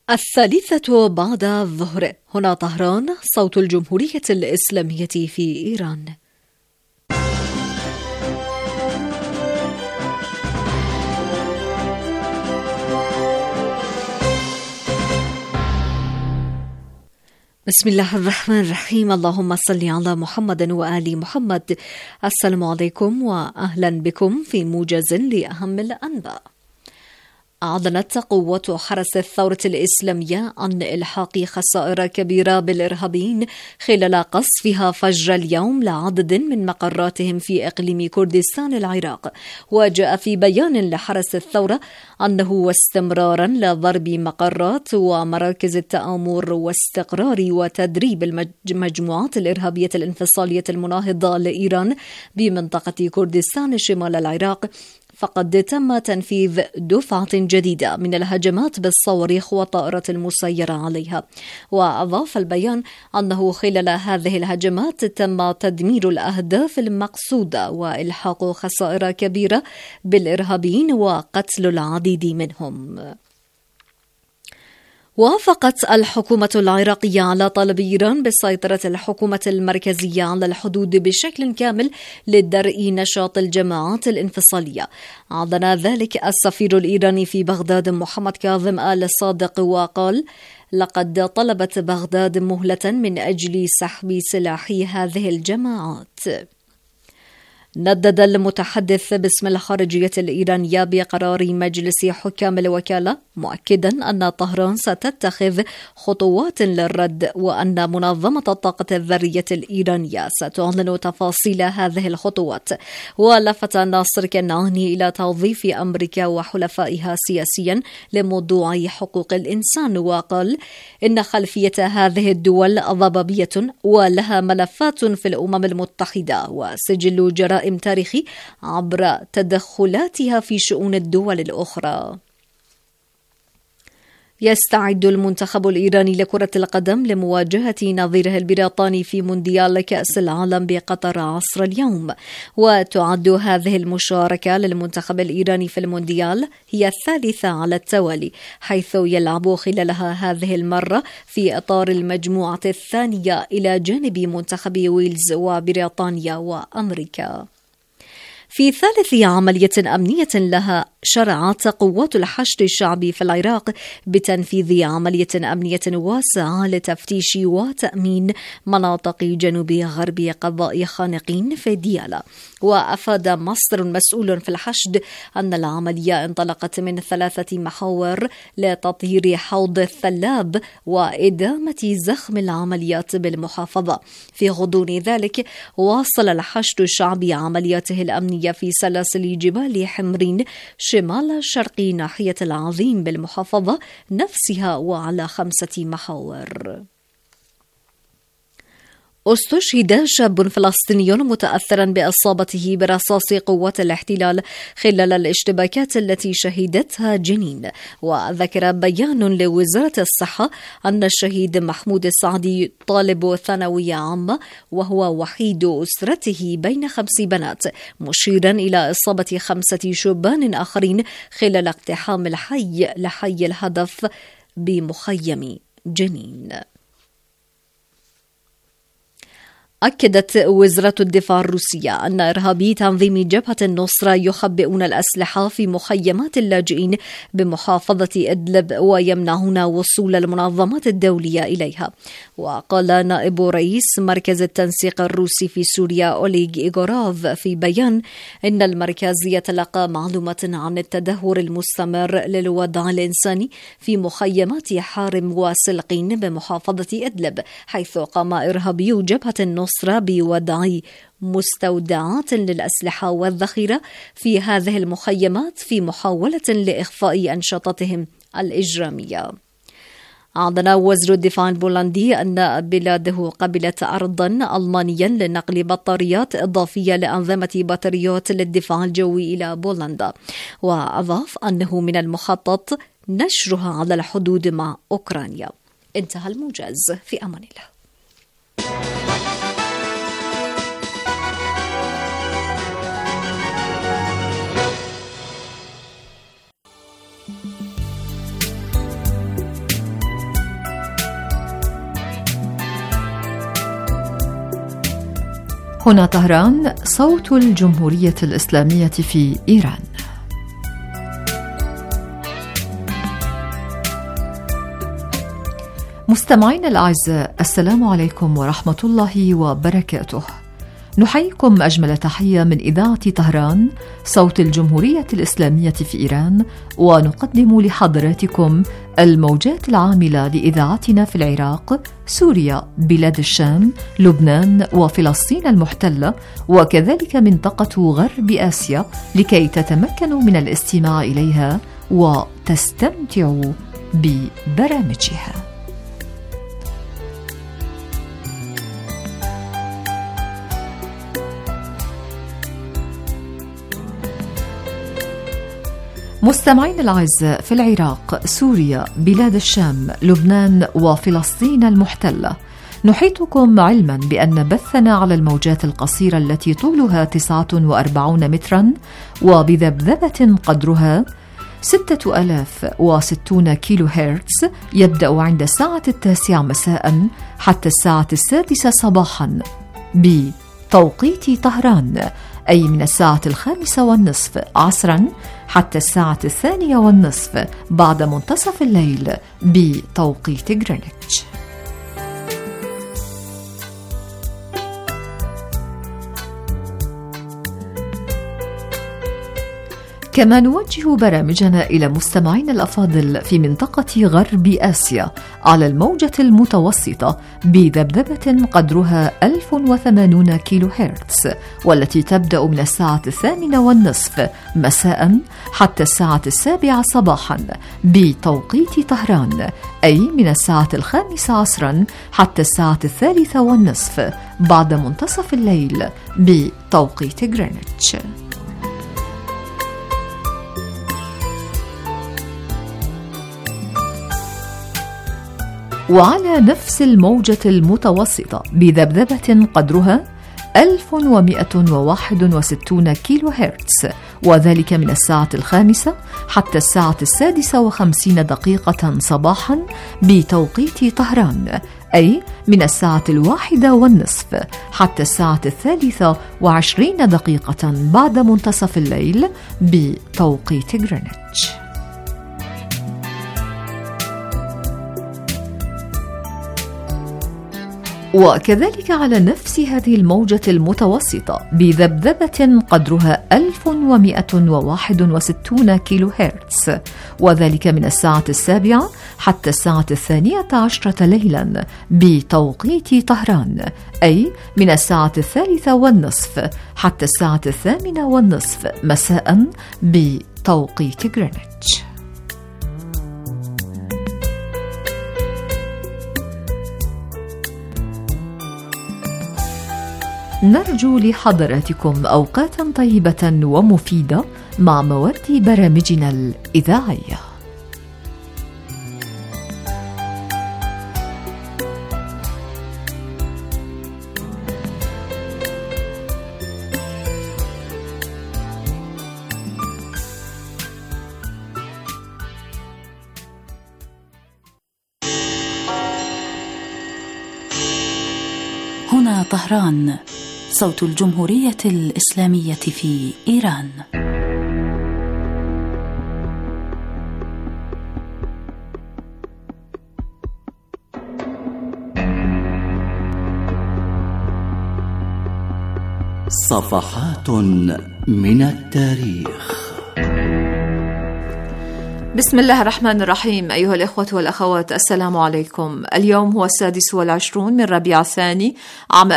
الثالثة بعد الظهر. هنا طهران، صوت الجمهورية الإسلامية في إيران. بسم الله الرحمن الرحيم. اللهم صل على محمد وآل محمد. السلام عليكم وأهلا بكم في موجز لأهم الأنباء. أعلنت قوات حرس الثورة الإسلامية عن إلحاق خسائر كبيرة بالإرهابيين خلال قصفها فجر اليوم لعدد من مقراتهم في إقليم كردستان العراق. وجاء في بيان لحرس الثورة أنه استمرارا لضرب مقرات ومراكز التآمر واستقرار وتدريب المجموعات الإرهابية الانفصالية المناهضة لإيران بمنطقة كردستان شمال العراق، فقد تم تنفيذ دفعة جديدة من الهجمات بالصواريخ والطائرات المسيرة عليها. وأضاف البيان أنه خلال هذه الهجمات تم تدمير الأهداف المقصودة وإلحاق خسائر كبيرة بالإرهابيين وقتل العديد منهم. وافقت الحكومة العراقية على طلب إيران بسيطرة الحكومة المركزية على الحدود بشكل كامل لدرء نشاط الجماعات الانفصالية. أعلن ذلك السفير الإيراني في بغداد محمد كاظم آل صادق، وقال: لقد طلبت بغداد مهلة من أجل سحب سلاح هذه الجماعات. ندد المتحدث باسم الخارجية الإيرانية بقرار مجلس حكام الوكالة، مؤكدا أن طهران ستتخذ خطوات للرد، وأن منظمة الطاقة الذرية الإيرانية ستعلن تفاصيل هذه الخطوات. ولفت ناصر كنعاني إلى توظيف أمريكا وحلفائها سياسيا لموضوع حقوق الإنسان، وقال إن خلفية هذه الدول ضبابية ولها ملفات في الأمم المتحدة وسجل جرائم تاريخي عبر تدخلاتها في شؤون الدول الأخرى. يستعد المنتخب الإيراني لكرة القدم لمواجهة نظيره البريطاني في مونديال كأس العالم بقطر عصر اليوم. وتعد هذه المشاركة للمنتخب الإيراني في المونديال هي الثالثة على التوالي، حيث يلعب خلالها هذه المرة في إطار المجموعة الثانية إلى جانب منتخب ويلز وبريطانيا وأمريكا. في ثالث عملية أمنية لها، شرعت قوات الحشد الشعبي في العراق بتنفيذ عملية أمنية واسعة لتفتيش وتأمين مناطق جنوب غرب قضاء خانقين في ديالى. وأفاد مصدر مسؤول في الحشد أن العملية انطلقت من 3 محاور لتطهير حوض الثلاب وإدامة زخم العمليات بالمحافظة. في غضون ذلك، واصل الحشد الشعبي عملياته الأمنية في سلاسل جبال حمرين شمال شرقي ناحية العظيم بالمحافظة نفسها وعلى 5 محاور. استشهد شاب فلسطيني متأثرا بإصابته برصاص قوات الاحتلال خلال الاشتباكات التي شهدتها جنين. وذكر بيان لوزارة الصحة أن الشهيد محمود السعدي طالب ثانوية عامة، وهو وحيد أسرته بين 5 بنات، مشيرا إلى إصابة 5 شبان آخرين خلال اقتحام لحي الهدف بمخيم جنين. أكدت وزارة الدفاع الروسية أن إرهابي تنظيم جبهة النصرة يخبئون الأسلحة في مخيمات اللاجئين بمحافظة إدلب ويمنعون وصول المنظمات الدولية إليها. وقال نائب رئيس مركز التنسيق الروسي في سوريا أوليغ إيغوروف في بيان إن المركز يتلقى معلومات عن التدهور المستمر للوضع الإنساني في مخيمات حارم وسلقين بمحافظة إدلب، حيث قام إرهابي جبهة النصرة بوضع مستودعات للأسلحة والذخيرة في هذه المخيمات في محاولة لإخفاء أنشطتهم الإجرامية. أعلن وزير الدفاع البولندي أن بلاده قبلت عرضا ألمانيا لنقل بطاريات إضافية لأنظمة بطاريات للدفاع الجوي إلى بولندا. وأضاف أنه من المخطط نشرها على الحدود مع أوكرانيا. انتهى الموجز. في أمان الله. هنا طهران، صوت الجمهورية الإسلامية في إيران. مستمعينا الأعزاء، السلام عليكم ورحمة الله وبركاته. نحييكم أجمل تحية من إذاعة طهران، صوت الجمهورية الإسلامية في إيران، ونقدم لحضراتكم الموجات العاملة لإذاعتنا في العراق، سوريا، بلاد الشام، لبنان وفلسطين المحتلة، وكذلك منطقة غرب آسيا، لكي تتمكنوا من الاستماع إليها وتستمتعوا ببرامجها. مستمعين الأعزاء، في العراق، سوريا، بلاد الشام، لبنان وفلسطين المحتلة، نحيطكم علما بأن بثنا على الموجات القصيرة التي طولها 49 مترا وبذبذبة قدرها 6060 كيلو هرتز يبدأ عند الساعة 9 مساء حتى الساعة 6 صباحا بتوقيت طهران، أي من الساعة 5:30 عصرا حتى الساعة 2:30 بعد منتصف الليل بتوقيت غرينتش. كما نوجه برامجنا إلى مستمعين الأفاضل في منطقة غرب آسيا على الموجة المتوسطة بذبذبة قدرها 1080 كيلو هرتز، والتي تبدأ من الساعة 8:30 مساء حتى الساعة 7 صباحا بتوقيت طهران، أي من الساعة 5 عصرا حتى الساعة 3:30 بعد منتصف الليل بتوقيت غرينتش. وعلى نفس الموجة المتوسطة بذبذبة قدرها 1161 كيلو هرتز، وذلك من الساعة 5 حتى الساعة 6:50 صباحا بتوقيت طهران، أي من الساعة 1:30 حتى الساعة 23 بعد منتصف الليل بتوقيت غرينتش. وكذلك على نفس هذه الموجة المتوسطة بذبذبة قدرها 1161 كيلو هرتز، وذلك من الساعة 7 حتى الساعة 12 ليلا بتوقيت طهران، أي من الساعة 3:30 حتى الساعة 8:30 مساء بتوقيت غرينتش. نرجو لحضراتكم أوقاتا طيبة ومفيدة مع مواد برامجنا الإذاعية. هنا طهران، صوت الجمهورية الإسلامية في إيران. صفحات من التاريخ. بسم الله الرحمن الرحيم. أيها الإخوة والأخوات، السلام عليكم. اليوم هو 26 من ربيع الثاني عام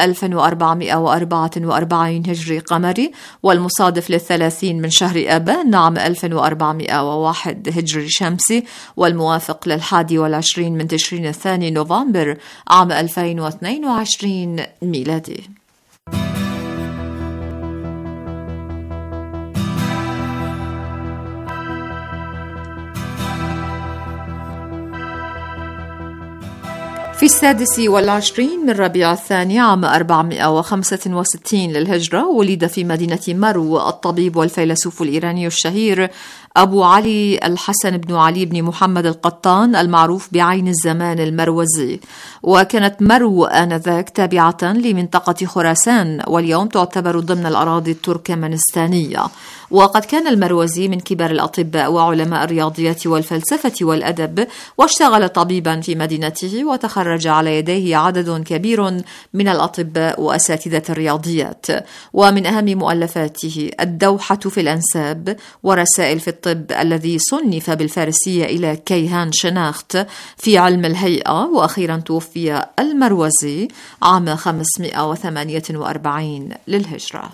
1444 هجري قمري، والمصادف 30 من شهر آبان عام 1401 هجري شمسي، والموافق 21 من تشرين الثاني نوفمبر عام 2022 ميلادي. في 26 من ربيع الثاني عام 465 للهجرة ولد في مدينة مرو الطبيب والفيلسوف الإيراني الشهير أبو علي الحسن بن علي بن محمد القطان المعروف بعين الزمان المروزي، وكانت مرو آنذاك تابعة لمنطقة خراسان، واليوم تعتبر ضمن الأراضي التركمانستانية. وقد كان المروزي من كبار الأطباء وعلماء الرياضيات والفلسفة والأدب، واشتغل طبيبا في مدينته، وتخرج على يديه عدد كبير من الأطباء وأساتذة الرياضيات. ومن أهم مؤلفاته الدوحة في الأنساب، ورسائل في الطب الذي صنف بالفارسية إلى كيهان شناخت في علم الهيئة. وأخيرا توفي المروزي عام 548 للهجرة.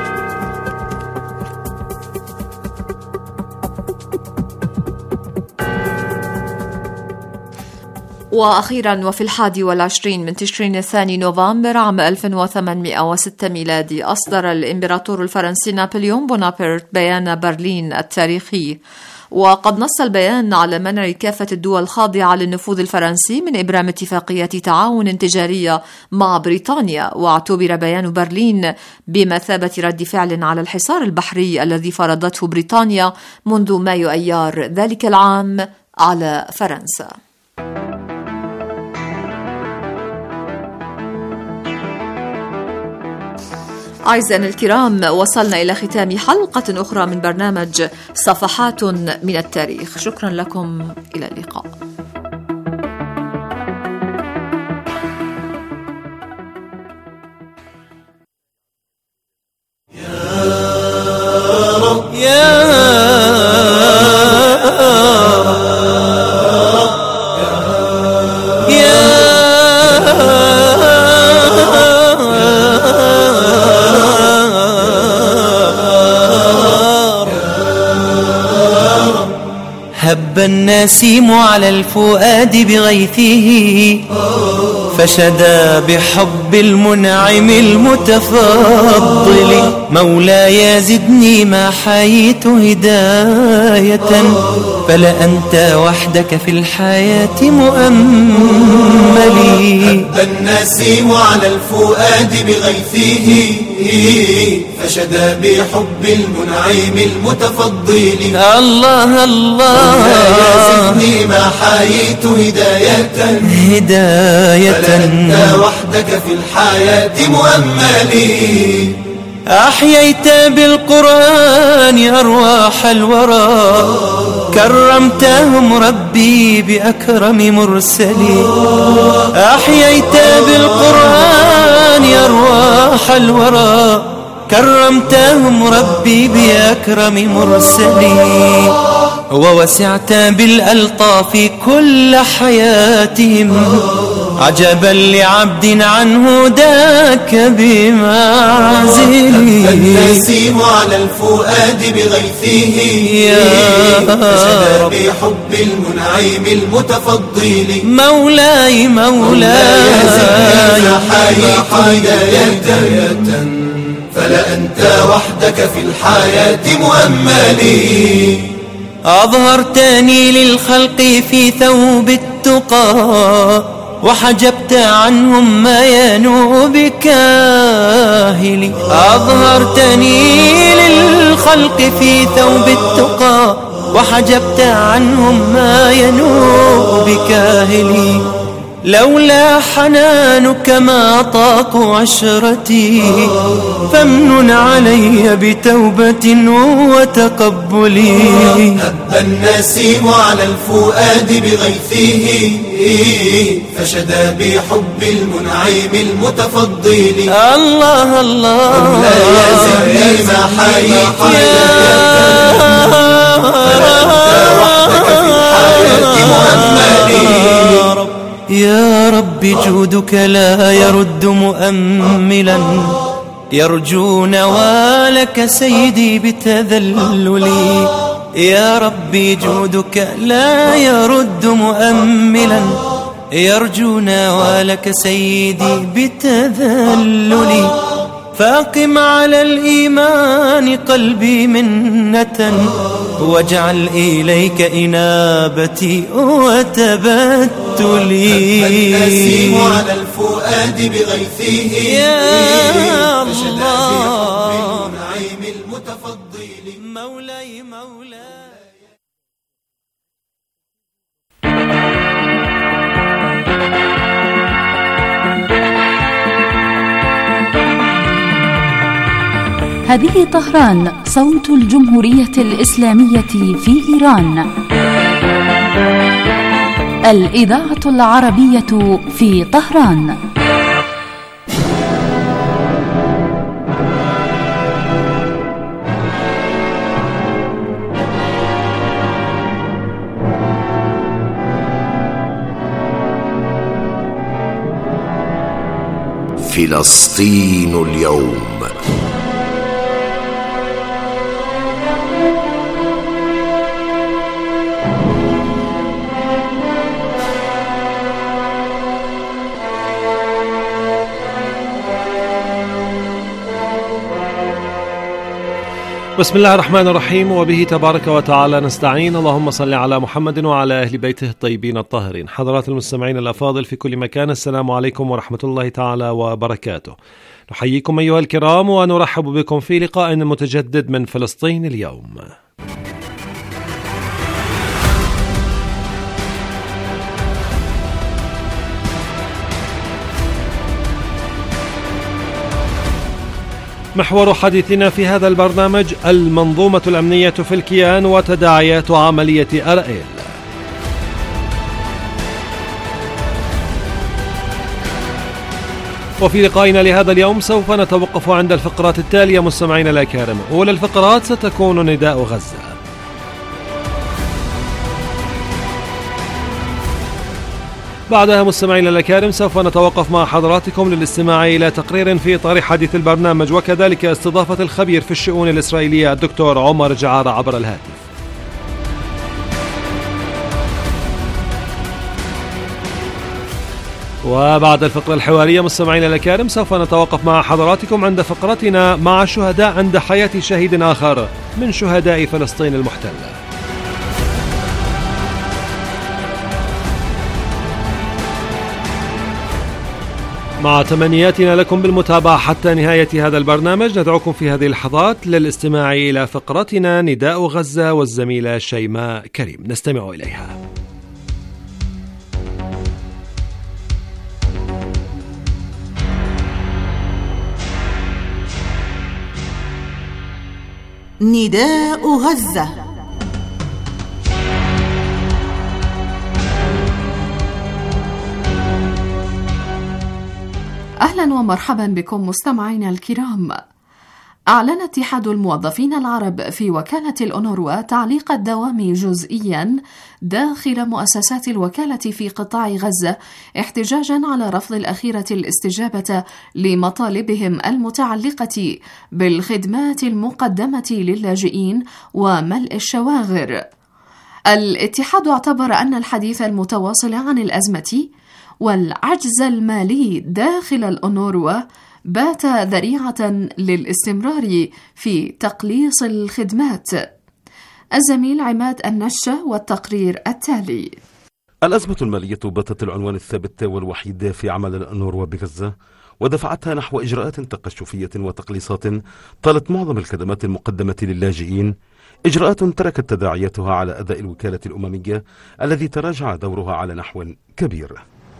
وأخيرا وفي 21 من تشرين الثاني نوفمبر عام 1806 ميلادي، أصدر الإمبراطور الفرنسي نابليون بونابرت بيان برلين التاريخي، وقد نص البيان على منع كافة الدول الخاضعة للنفوذ الفرنسي من إبرام اتفاقيات تعاون تجارية مع بريطانيا. واعتبر بيان برلين بمثابة رد فعل على الحصار البحري الذي فرضته بريطانيا منذ مايو أيار ذلك العام على فرنسا. أعزائنا الكرام، وصلنا إلى ختام حلقة أخرى من برنامج صفحات من التاريخ. شكرا لكم، إلى اللقاء. هب النسيم على الفؤاد بغيثه، فشدا بحب المنعم المتفضل. مولاي زدني ما حييت هداية، فلأنت وحدك في الحياة مؤملي. هب النسيم على الفؤاد بغيثه، فشدا بحب المنعم المتفضل. الله الله، زدني ما حييت هداية، فلأنت وحدك في الحياة مؤملي. أحييت بالقرآن أرواح الورى، كرمتهم ربي بأكرم مرسلي. أحييت بالقرآن أرواح الورى، كرمتهم ربي بأكرم مرسلي. ووسعت بالألطاف كل حياتهم، عجبا لعبد عن هداك بمعزلي. فالنسيم على الفؤاد بغيثه، فشدا بحب المنعم المتفضل. مولاي مولاي، حييت هداية، فلأنت وحدك في الحياة مؤملي. أظهرتني للخلق في ثوب التقى، وحجبت عنهم ما ينوء بكاهلي. أظهرتني للخلق في ثوب التقى، وحجبت عنهم ما ينوء بكاهلي. لولا حنانك ما طاقوا عشرتي، فامنن علي بتوبة وتقبلي. هب النسيم على الفؤاد بغيثه، فشدا بحب المنعم المتفضل. الله الله، مولاي زدني ما حييت هداية، فلأنت وحدك في الحياة مؤملي. يا رب جودك لا يرد مؤملا، يرجو نوالك سيدي بتذللي. يا ربي جودك لا يرد مؤملا، يرجو نوالك سيدي بتذللي. فاقم على الإيمان قلبي منة، واجعل إليك إنابتي وتبتلي. النسيم على الفؤاد بغيثه، يا فشدا بحب المنعم المتفضل. مولاي مولاي. هذه طهران، صوت الجمهورية الإسلامية في إيران. الإذاعة العربية في طهران. فلسطين اليوم. بسم الله الرحمن الرحيم، وبه تبارك وتعالى نستعين. اللهم صل على محمد وعلى أهل بيته الطيبين الطاهرين. حضرات المستمعين الأفاضل في كل مكان، السلام عليكم ورحمة الله تعالى وبركاته. نحييكم أيها الكرام ونرحب بكم في لقاء متجدد من فلسطين اليوم. محور حديثنا في هذا البرنامج المنظومة الأمنية في الكيان وتداعيات عملية أرائيل. وفي لقائنا لهذا اليوم سوف نتوقف عند الفقرات التالية مستمعين الأكارم. أولى الفقرات ستكون نداء غزة، بعدها مستمعين الأكارم سوف نتوقف مع حضراتكم للاستماع إلى تقرير في إطار حديث البرنامج، وكذلك استضافة الخبير في الشؤون الإسرائيلية الدكتور عمر جعارة عبر الهاتف. وبعد الفقرة الحوارية مستمعين الأكارم سوف نتوقف مع حضراتكم عند فقرتنا مع شهداء عند حياة شهيد آخر من شهداء فلسطين المحتلة. مع تمنياتنا لكم بالمتابعة حتى نهاية هذا البرنامج، ندعوكم في هذه اللحظات للاستماع إلى فقرتنا نداء غزة والزميلة شيماء كريم، نستمع إليها. نداء غزة. أهلا ومرحبا بكم مستمعينا الكرام. أعلن اتحاد الموظفين العرب في وكالة الأونروا تعليق الدوام جزئيا داخل مؤسسات الوكالة في قطاع غزة، احتجاجا على رفض الأخيرة الاستجابة لمطالبهم المتعلقة بالخدمات المقدمة للاجئين وملء الشواغر. الاتحاد اعتبر أن الحديث المتواصل عن الأزمة والعجز المالي داخل الأونروا بات ذريعة للاستمرار في تقليص الخدمات. الزميل عماد النشة والتقرير التالي. الأزمة المالية باتت العنوان الثابت والوحيد في عمل الأونروا بغزة، ودفعتها نحو إجراءات تقشفية وتقليصات طالت معظم الخدمات المقدمة للاجئين، إجراءات تركت تداعياتها على أداء الوكالة الأممية الذي تراجع دورها على نحو كبير.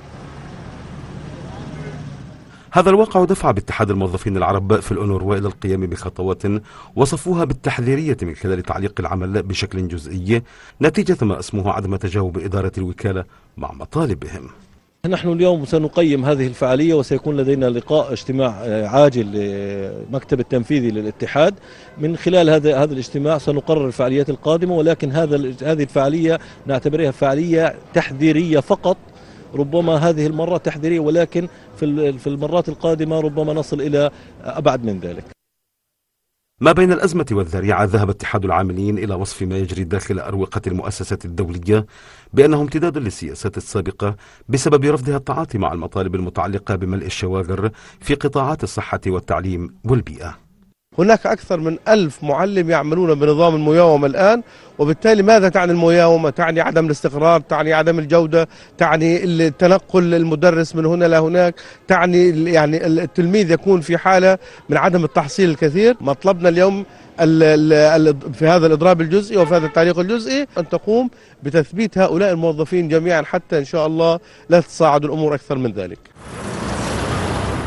هذا الواقع دفع باتحاد الموظفين العرب في الأونروا إلى القيام بخطوات وصفوها بالتحذيرية من خلال تعليق العمل بشكل جزئي نتيجة ما اسمه عدم تجاوب إدارة الوكالة مع مطالبهم. نحن اليوم سنقيم هذه الفعالية، وسيكون لدينا لقاء اجتماع عاجل لمكتب التنفيذي للاتحاد. من خلال هذا الاجتماع سنقرر الفعاليات القادمة، ولكن هذه الفعالية نعتبرها فعالية تحذيرية فقط. ربما هذه المرة تحذيرية، ولكن في المرات القادمة ربما نصل إلى أبعد من ذلك. ما بين الأزمة والذريعة ذهب اتحاد العاملين إلى وصف ما يجري داخل أروقة المؤسسات الدولية بأنه امتداد للسياسات السابقة بسبب رفضها التعاطي مع المطالب المتعلقة بملء الشواغر في قطاعات الصحة والتعليم والبيئة. هناك أكثر من 1000 معلم يعملون بنظام المياومة الآن، وبالتالي ماذا تعني المياومة؟ تعني عدم الاستقرار، تعني عدم الجودة، تعني التنقل المدرس من هنا لهناك، تعني يعني التلميذ يكون في حالة من عدم التحصيل الكثير. مطلبنا اليوم في هذا الإضراب الجزئي وفي هذا التعليق الجزئي أن تقوم بتثبيت هؤلاء الموظفين جميعا حتى إن شاء الله لا تتصاعد الأمور أكثر من ذلك.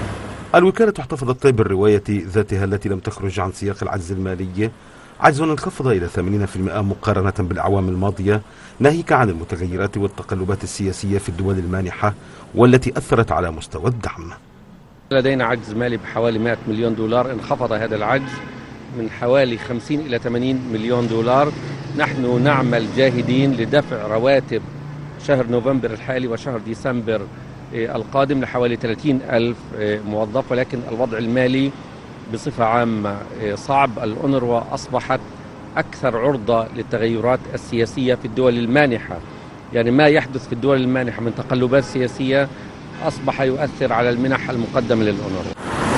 الوكالة احتفظت بالرواية ذاتها التي لم تخرج عن سياق العجز المالي، عجز انخفض إلى 80% مقارنة بالأعوام الماضية، ناهيك عن المتغيرات والتقلبات السياسية في الدول المانحة والتي أثرت على مستوى الدعم. لدينا عجز مالي بحوالي 100 مليون دولار، انخفض هذا العجز من حوالي 50 إلى 80 مليون دولار. نحن نعمل جاهدين لدفع رواتب شهر نوفمبر الحالي وشهر ديسمبر القادم لحوالي 30,000 موظف، ولكن الوضع المالي بصفة عامة صعب. الأونروا أصبحت أكثر عرضة للتغيرات السياسية في الدول المانحة، يعني ما يحدث في الدول المانحة من تقلبات سياسية أصبح يؤثر على المنح المقدمة للأونروا.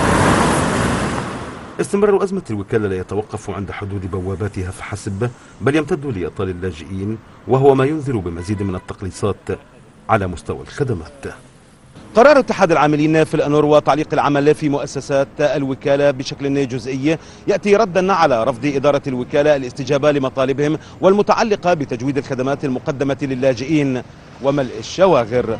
استمرار أزمة الوكالة لا يتوقف عند حدود بواباتها فحسب، بل يمتد لإيطال اللاجئين، وهو ما ينذر بمزيد من التقليصات على مستوى الخدمات. قرار اتحاد العاملين في الأنوروا تعليق العمل في مؤسسات الوكالة بشكل جزئي يأتي ردا على رفض إدارة الوكالة الاستجابة لمطالبهم والمتعلقة بتجويد الخدمات المقدمة للاجئين وملء الشواغر.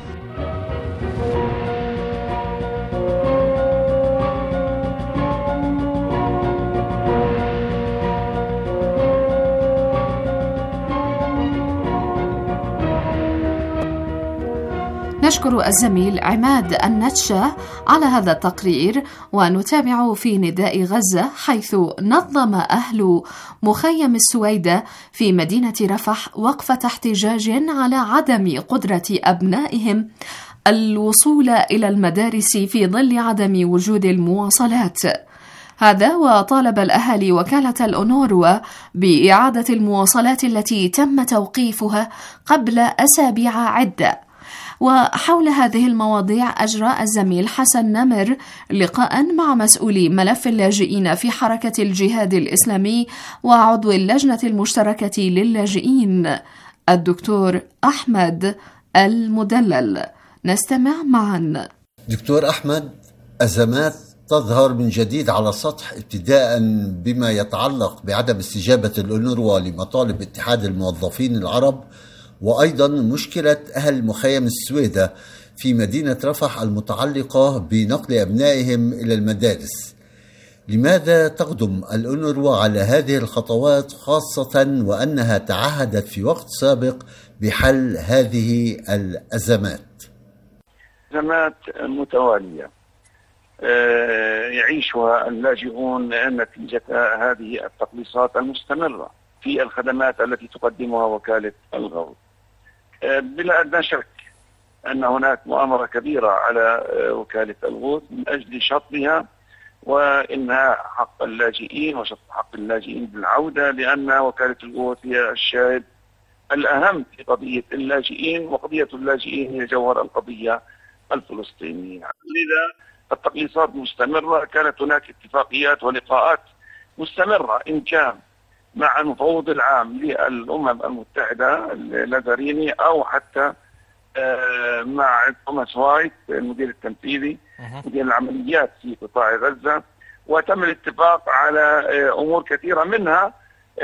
نشكر الزميل عماد النتشة على هذا التقرير، ونتابع في نداء غزة، حيث نظم أهل مخيم السويدة في مدينة رفح وقفة احتجاج على عدم قدرة أبنائهم الوصول إلى المدارس في ظل عدم وجود المواصلات. هذا وطالب الأهالي وكالة الأونروا بإعادة المواصلات التي تم توقيفها قبل أسابيع عدة. وحول هذه المواضيع أجرى الزميل حسن نمر لقاء مع مسؤولي ملف اللاجئين في حركة الجهاد الإسلامي وعضو اللجنة المشتركة للاجئين الدكتور أحمد المدلل. نستمع معا. دكتور أحمد، أزمات تظهر من جديد على السطح، ابتداء بما يتعلق بعدم استجابة الأونروا لمطالب اتحاد الموظفين العرب، وأيضا مشكلة أهل مخيم السويدة في مدينة رفح المتعلقة بنقل أبنائهم إلى المدارس. لماذا تقدم الأونروا على هذه الخطوات، خاصة وأنها تعهدت في وقت سابق بحل هذه الأزمات؟ أزمات متوالية يعيشها اللاجئون نتيجة هذه التقليصات المستمرة في الخدمات التي تقدمها وكالة الغوث. بلا أدنى شك أن هناك مؤامرة كبيرة على وكالة الغوث من أجل شطبها وإنهاء حق اللاجئين وشطب حق اللاجئين بالعودة، لأن وكالة الغوث هي الشاهد الأهم في قضية اللاجئين، وقضية اللاجئين هي جوهر القضية الفلسطينية. لذا التقليصات مستمرة. كانت هناك اتفاقيات ولقاءات مستمرة إن كان مع المفوض العام للأمم المتحدة لازاريني أو حتى مع توماس وايت المدير التنفيذي مدير العمليات في قطاع غزة، وتم الاتفاق على أمور كثيرة، منها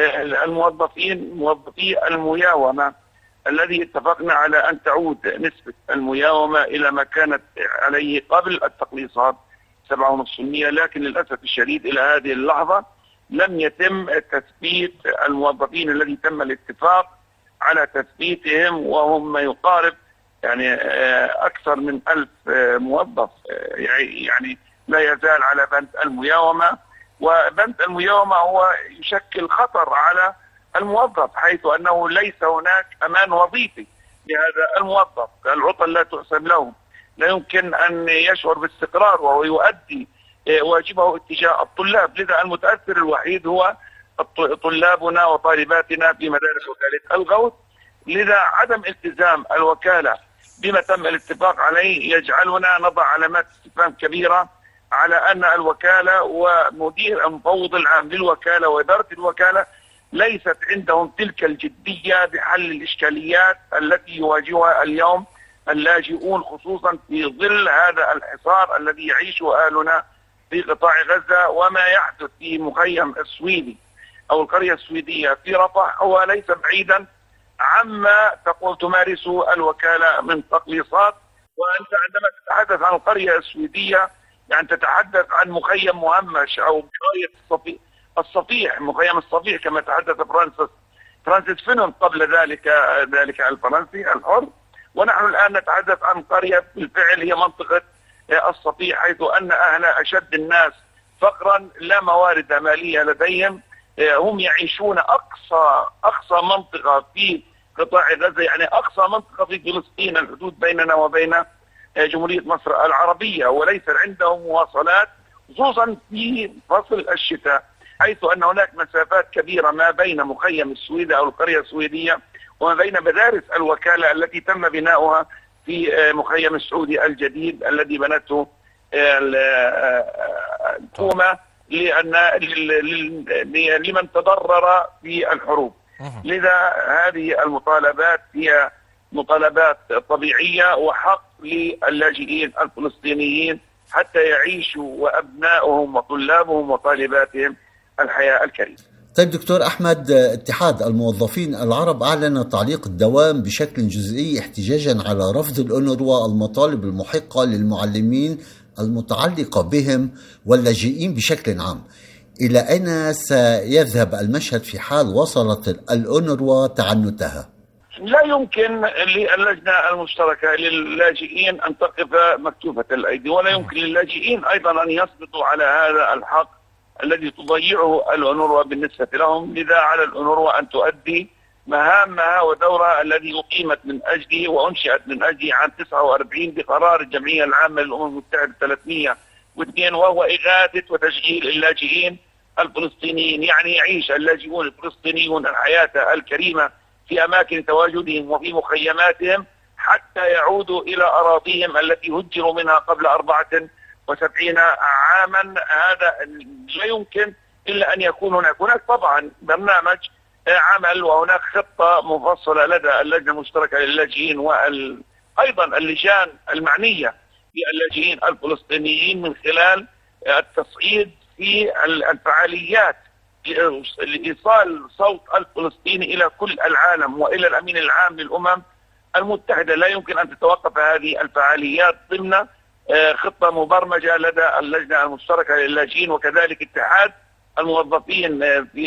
موظفي المياومة الذي اتفقنا على أن تعود نسبة المياومة إلى ما كانت عليه قبل التقليصات 7.5%، لكن للأسف الشديد إلى هذه اللحظة لم يتم تثبيت الموظفين الذي تم الاتفاق على تثبيتهم، وهم ما يقارب يعني أكثر من 1000 موظف، يعني لا يزال على بند المياومة. وبند المياومة هو يشكل خطر على الموظف، حيث أنه ليس هناك أمان وظيفي لهذا الموظف، العطل لا تحسب له، لا يمكن أن يشعر باستقرار وهو يؤدي واجبه اتجاه الطلاب. لذا المتأثر الوحيد هو طلابنا وطالباتنا في مدارس وكالة الغوث. لذا عدم التزام الوكالة بما تم الاتفاق عليه يجعلنا نضع علامات استفهام كبيرة على أن الوكالة ومدير المفوض العام للوكالة وإدارة الوكالة ليست عندهم تلك الجدية بحل الإشكاليات التي يواجهها اليوم اللاجئون، خصوصا في ظل هذا الحصار الذي يعيشه أهلنا في قطاع غزة. وما يحدث في مخيم السويدي أو القرية السويدية في رفح هو ليس بعيدا عما تمارسه الوكالة من تقليصات. وأنت عندما تتحدث عن القرية السويدية يعني تتحدث عن مخيم مهمش أو قرية الصفيح، مخيم الصفيح كما تحدث فرانسيس فينون قبل ذلك الفرنسي الحر. ونحن الآن نتحدث عن قرية بالفعل هي منطقة الصفيح، حيث أن أهلها أشد الناس فقرا، لا موارد مالية لديهم، هم يعيشون أقصى منطقة في قطاع غزة، يعني أقصى منطقة في فلسطين، الحدود بيننا وبين جمهورية مصر العربية، وليس عندهم مواصلات خصوصا في فصل الشتاء، حيث أن هناك مسافات كبيرة ما بين مخيم السويدة أو القرية السويدية وما بين مدارس الوكالة التي تم بناؤها في مخيم السعودي الجديد الذي بنته الحكومة لمن تضرر في الحروب. لذا هذه المطالبات هي مطالبات طبيعية وحق للاجئين الفلسطينيين حتى يعيشوا وأبنائهم وطلابهم وطالباتهم الحياة الكريمة. طيب دكتور أحمد، اتحاد الموظفين العرب أعلن تعليق الدوام بشكل جزئي احتجاجا على رفض الأونروا المطالب المحقة للمعلمين المتعلقة بهم واللاجئين بشكل عام. إلى أين سيذهب المشهد في حال وصلت الأونروا تعنتها؟ لا يمكن للجنة المشتركة للاجئين أن تقف مكتوفة الأيدي، ولا يمكن للاجئين أيضا أن يسقطوا على هذا الحق الذي تضيعه الأونروا بالنسبة لهم. لذا على الأونروا أن تؤدي مهامها ودورها الذي أقيمت من أجله وأنشئت من أجله عام 49 بقرار الجمعية العامة للأمم المتحدة 302، وهو إغاثة وتشغيل اللاجئين الفلسطينيين، يعني يعيش اللاجئون الفلسطينيون الحياة الكريمة في أماكن تواجدهم وفي مخيماتهم حتى يعودوا إلى أراضيهم التي هجروا منها قبل 74 عاما. هذا لا يمكن إلا أن يكون هناك طبعا برنامج عمل وهناك خطة مفصلة لدى اللجنة المشتركة للاجئين وأيضا اللجان المعنية باللاجئين الفلسطينيين من خلال التصعيد في الفعاليات لإيصال صوت الفلسطيني إلى كل العالم وإلى الأمين العام للأمم المتحدة. لا يمكن أن تتوقف هذه الفعاليات ضمن خطة مبرمجة لدى اللجنة المشتركة للاجئين وكذلك اتحاد الموظفين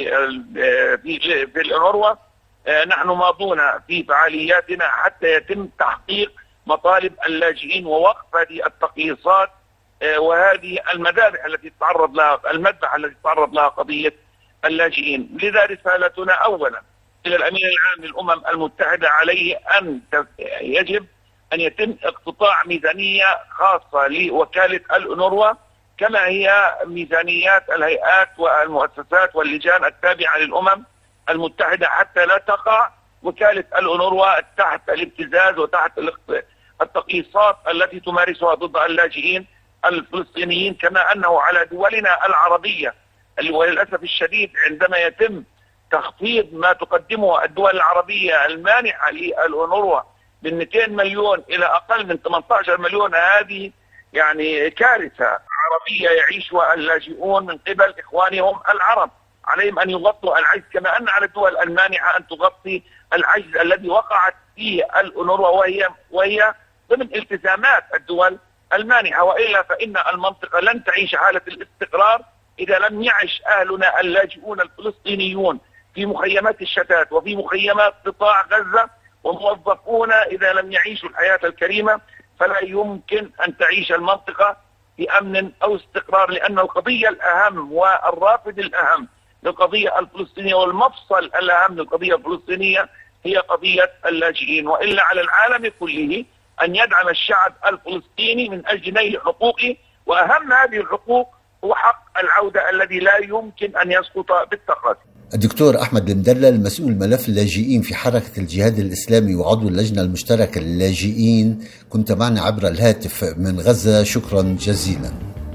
في الأونروا. نحن ماضون في فعالياتنا حتى يتم تحقيق مطالب اللاجئين ووقف هذه التقييصات وهذه المذابح التي تتعرض لها قضية اللاجئين. لذا رسالتنا أولا إلى الأمين العام للأمم المتحدة عليه أن يجب أن يتم اقتطاع ميزانية خاصة لوكالة الأونروا كما هي ميزانيات الهيئات والمؤسسات واللجان التابعة للأمم المتحدة، حتى لا تقع وكالة الأونروا تحت الابتزاز وتحت التقييصات التي تمارسها ضد اللاجئين الفلسطينيين، كما أنه على دولنا العربية. وللأسف الشديد عندما يتم تخفيض ما تقدمه الدول العربية المانحة للأونروا من 200 مليون إلى أقل من 18 مليون، هذه يعني كارثة عربية يعيشها اللاجئون من قبل إخوانهم العرب. عليهم أن يغطوا العجز كما أن على الدول المانحة أن تغطي العجز الذي وقعت فيه الأونروا وهي ضمن التزامات الدول المانحة، وإلا فإن المنطقة لن تعيش حالة الاستقرار إذا لم يعش أهلنا اللاجئون الفلسطينيون في مخيمات الشتات وفي مخيمات قطاع غزة وموظفون إذا لم يعيشوا الحياة الكريمة، فلا يمكن أن تعيش المنطقة بأمن أو استقرار. لأن القضية الأهم والرافد الأهم للقضية الفلسطينية والمفصل الأهم للقضية الفلسطينية هي قضية اللاجئين، وإلا على العالم كله أن يدعم الشعب الفلسطيني من أجل نيل حقوقه، وأهم هذه الحقوق هو حق العودة الذي لا يمكن أن يسقط بالتقاضي. الدكتور أحمد المدلل، مسؤول ملف اللاجئين في حركة الجهاد الإسلامي وعضو اللجنة المشتركة للاجئين، كنت معنا عبر الهاتف من غزة، شكرا جزيلا.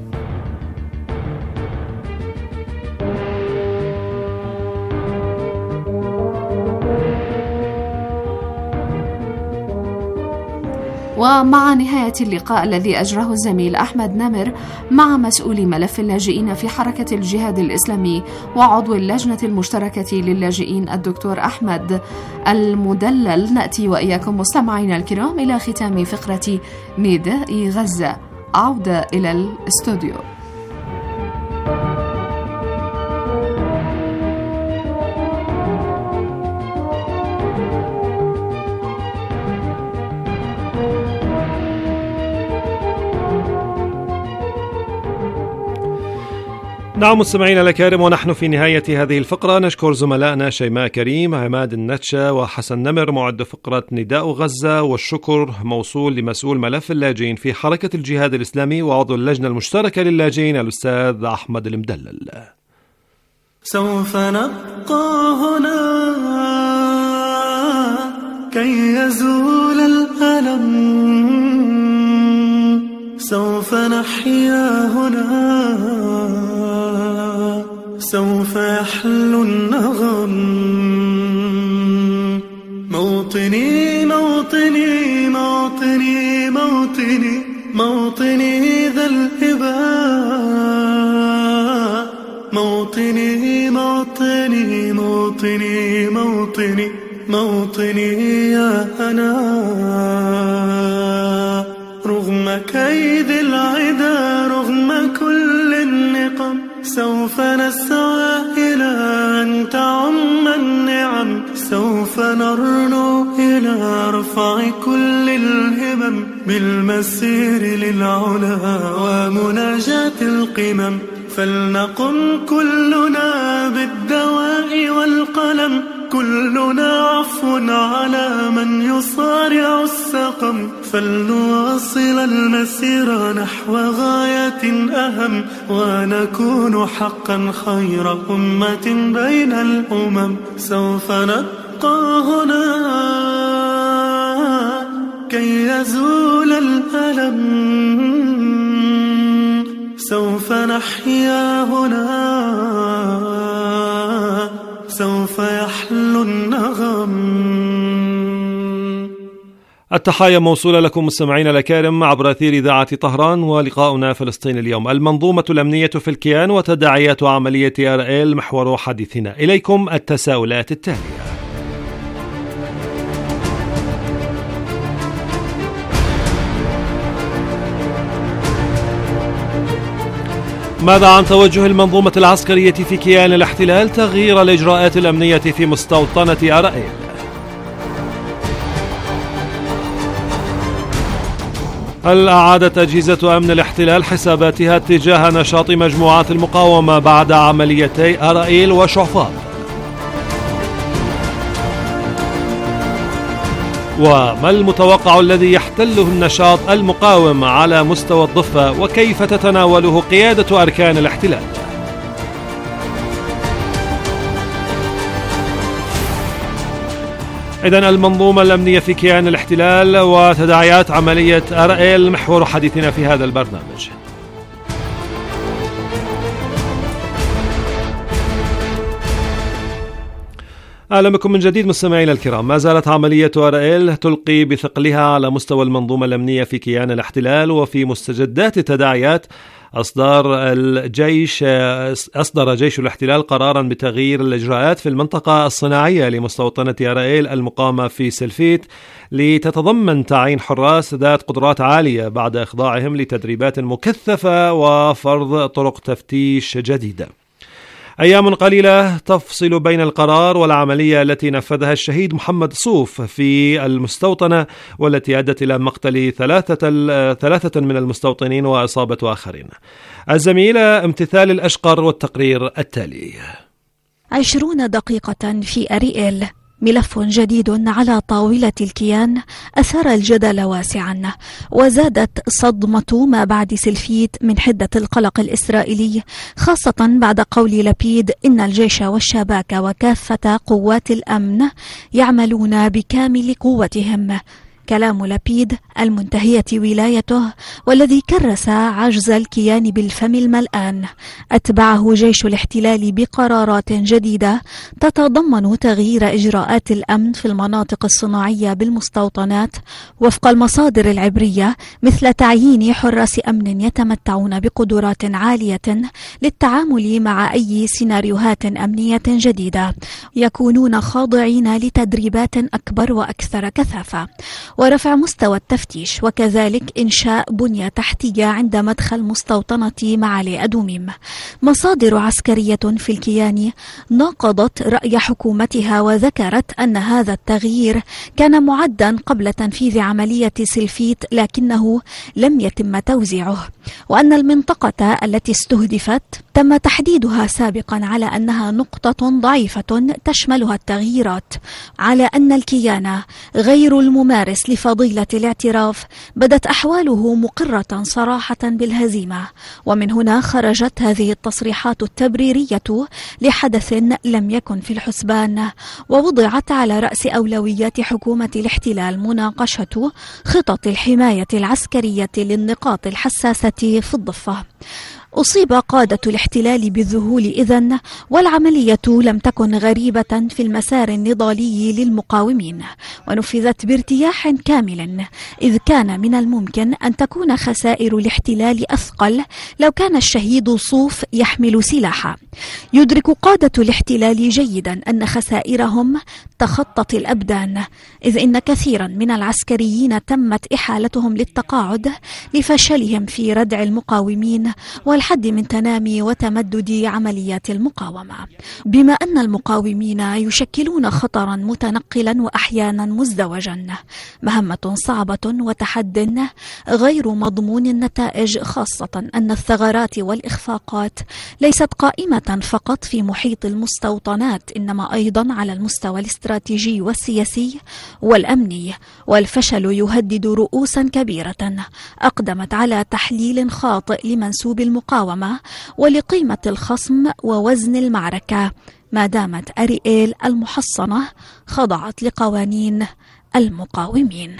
ومع نهاية اللقاء الذي أجراه الزميل أحمد نمر مع مسؤولي ملف اللاجئين في حركة الجهاد الإسلامي وعضو اللجنة المشتركة للاجئين الدكتور أحمد المدلل، نأتي وإياكم مستمعينا الكرام إلى ختام فقرة نداء غزة. عودة إلى الاستوديو. نعم مستمعينا الكرام، ونحن في نهاية هذه الفقرة نشكر زملائنا شيماء كريم، عماد النتشة وحسن نمر معد فقرة نداء غزة، والشكر موصول لمسؤول ملف اللاجئين في حركة الجهاد الإسلامي وعضو اللجنة المشتركة للاجئين الأستاذ أحمد المدلل. سوف نبقى هنا كي يزول الألم، سوف نحيا هنا، سوف يحلو النغم. موطني موطني موطني موطني موطني ذا الإباء، موطني موطني موطني موطني موطني يا أنا. رغم كيد العدا، رغم كل النقم، سوف نسعى إلى أن تعم النعم، سوف نرنو إلى رفع كل الهمم، بالمسير للعلا ومناجاة القمم. فلنقم كلنا بالدواء والقلم، كلنا عفو على من يصارع السقم. فلنواصل المسير نحو غاية أهم، ونكون حقا خير أمة بين الأمم. سوف نبقى هنا كي يزول الألم، سوف نحيا هنا، سوف يحلو النغم. التحايا موصولة لكم مستمعين الأكارم عبر أثير إذاعة طهران، ولقاؤنا فلسطين اليوم، المنظومة الأمنية في الكيان وتداعيات عملية RL محور حديثنا. إليكم التساؤلات التالية: ماذا عن توجه المنظومة العسكرية في كيان الاحتلال تغيير الإجراءات الأمنية في مستوطنة أرائيل؟ هل أعادت أجهزة أمن الاحتلال حساباتها تجاه نشاط مجموعات المقاومة بعد عمليتي أرائيل وشعفاط؟ وما المتوقع الذي يحتله النشاط المقاوم على مستوى الضفة، وكيف تتناوله قيادة أركان الاحتلال؟ إذن المنظومة الأمنية في كيان الاحتلال وتداعيات عملية أرائيل محور حديثنا في هذا البرنامج. أهلا بكم من جديد مستمعينا الكرام. ما زالت عملية أرائيل تلقي بثقلها على مستوى المنظومة الأمنية في كيان الاحتلال، وفي مستجدات التداعيات أصدر جيش الاحتلال قرارا بتغيير الإجراءات في المنطقة الصناعية لمستوطنة أرائيل المقامة في سلفيت، لتتضمن تعيين حراس ذات قدرات عالية بعد إخضاعهم لتدريبات مكثفة وفرض طرق تفتيش جديدة. أيام قليلة تفصل بين القرار والعملية التي نفذها الشهيد محمد صوف في المستوطنة، والتي أدت إلى مقتل ثلاثة من المستوطنين وإصابة آخرين. الزميلة امتثال الأشقر والتقرير التالي. 20 دقيقة في أرائيل، ملف جديد على طاولة الكيان أثار الجدل واسعا، وزادت صدمة ما بعد سلفيت من حدة القلق الإسرائيلي، خاصة بعد قول لبيد إن الجيش والشباك وكافة قوات الأمن يعملون بكامل قوتهم. كلام لبيد المنتهية ولايته، والذي كرس عجز الكيان بالفم الملآن، أتبعه جيش الاحتلال بقرارات جديدة تتضمن تغيير إجراءات الأمن في المناطق الصناعية بالمستوطنات وفق المصادر العبرية، مثل تعيين حراس أمن يتمتعون بقدرات عالية للتعامل مع أي سيناريوهات أمنية جديدة، يكونون خاضعين لتدريبات أكبر وأكثر كثافة. ورفع مستوى التفتيش، وكذلك إنشاء بنية تحتية عند مدخل مستوطنة معالي أدوميم. مصادر عسكرية في الكيان ناقضت رأي حكومتها وذكرت أن هذا التغيير كان معدا قبل تنفيذ عملية سلفيت لكنه لم يتم توزيعه، وأن المنطقة التي استهدفت تم تحديدها سابقا على أنها نقطة ضعيفة تشملها التغييرات، على أن الكيان غير الممارس لفضيلة الاعتراف بدت أحواله مقرة صراحة بالهزيمة. ومن هنا خرجت هذه التصريحات التبريرية لحدث لم يكن في الحسبان، ووضعت على رأس أولويات حكومة الاحتلال مناقشة خطط الحماية العسكرية للنقاط الحساسة في الضفة. أصيب قادة الاحتلال بالذهول إذن، والعملية لم تكن غريبة في المسار النضالي للمقاومين، ونفذت بارتياح كامل، إذ كان من الممكن أن تكون خسائر الاحتلال أثقل لو كان الشهيد صوف يحمل سلاحا. يدرك قادة الاحتلال جيدا أن خسائرهم تخطت الأبدان، إذ إن كثيرا من العسكريين تمت إحالتهم للتقاعد لفشلهم في ردع المقاومين والحد من تنامي وتمدد عمليات المقاومة. بما أن المقاومين يشكلون خطرا متنقلا وأحيانا مزدوجا، مهمة صعبة وتحد غير مضمون النتائج، خاصة أن الثغرات والإخفاقات ليست قائمة فقط في محيط المستوطنات، إنما أيضا على المستوى الاستراتيجي والسياسي والأمني، والفشل يهدد رؤوسا كبيرة أقدمت على تحليل خاطئ لمنسوب المقاومة ولقيمة الخصم ووزن المعركة، ما دامت أريئيل المحصنة خضعت لقوانين المقاومين.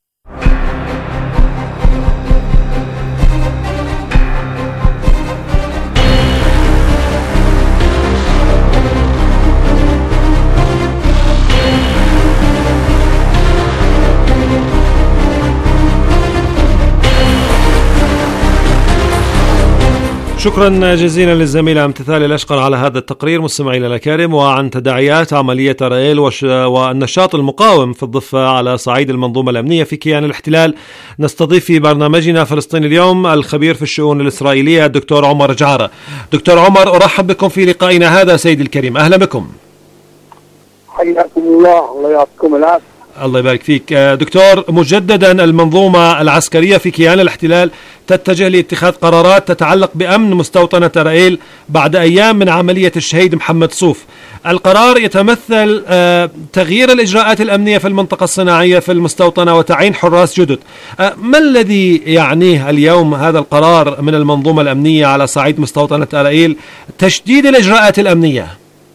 شكرا جزيلا للزميلة امتثال الأشقر على هذا التقرير. مستمعينا الكرام، وعن تداعيات عملية أريئيل والنشاط المقاوم في الضفة على صعيد المنظومة الأمنية في كيان الاحتلال، نستضيف في برنامجنا فلسطين اليوم الخبير في الشؤون الإسرائيلية الدكتور عمر جعارة. دكتور عمر، أرحب بكم في لقائنا هذا سيدي الكريم، أهلا بكم. حياكم الله، الله يعطيكم العافية. الله يبارك فيك دكتور. مجددا المنظومة العسكرية في كيان الاحتلال تتجه لاتخاذ قرارات تتعلق بأمن مستوطنة أريئيل بعد أيام من عملية الشهيد محمد صوف. القرار يتمثل تغيير الإجراءات الأمنية في المنطقة الصناعية في المستوطنة وتعيين حراس جدد. ما الذي يعنيه اليوم هذا القرار من المنظومة الأمنية على صعيد مستوطنة أريئيل؟ تشديد الإجراءات الأمنية.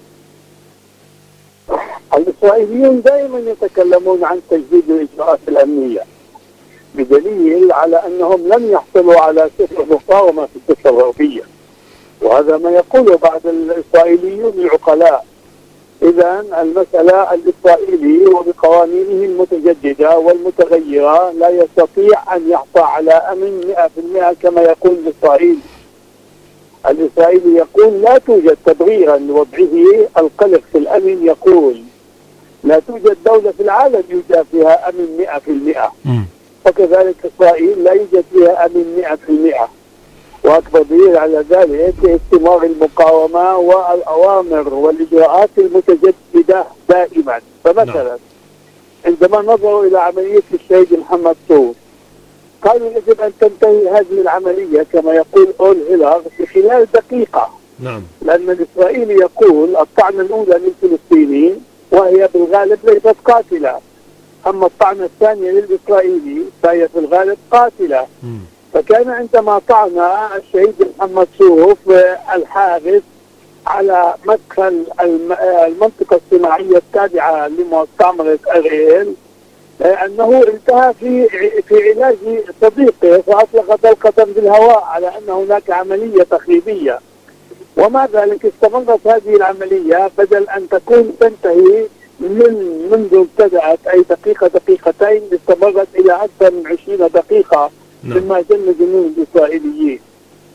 الإسرائيليون دائما يتكلمون عن تجديد الإجراءات الأمنية، بدليل على أنهم لم يحصلوا على سفر مقاومة في الضفة الغربية، وهذا ما يقوله بعض الإسرائيليون العقلاء. إذا المسألة الإسرائيلي وبقوانينه المتجددة والمتغيرة لا يستطيع أن يحصل على أمن 100% كما يقول الإسرائيلي. الإسرائيلي يقول لا توجد تبريرا لوضعه القلق في الأمن، يقول لا توجد دولة في العالم يوجد فيها أمن 100%، وكذلك إسرائيل لا يوجد فيها أمن 100%. وأكبر دليل على ذلك استمرار المقاومة والأوامر والإجراءات المتجددة دائما. فمثلا عندما نظروا إلى عملية الشهيد محمد صوف قالوا يجب أن تنتهي هذه العملية كما يقول أول هيلر في خلال دقيقة. نعم. لأن الإسرائيلي يقول الطعنة الأولى للفلسطيني وهي بالغالب ليست قاتلة، أما الطعنة الثانية للإسرائيلي فهي في الغالب قاتلة. فكان عندما طعن الشهيد محمد صوف الحارس على مدخل المنطقة الصناعية التابعة لمستعمرة أريئيل أنه انتهى في علاج صديقه فأطلق طلقة بالهواء على أن هناك عملية تخريبية، ومع ذلك استمرت هذه العملية بدل أن تكون تنتهي منذ ابتدأت أي دقيقة دقيقتين استمرت إلى أكثر من 20 دقيقة مما جن جنون الإسرائيليين.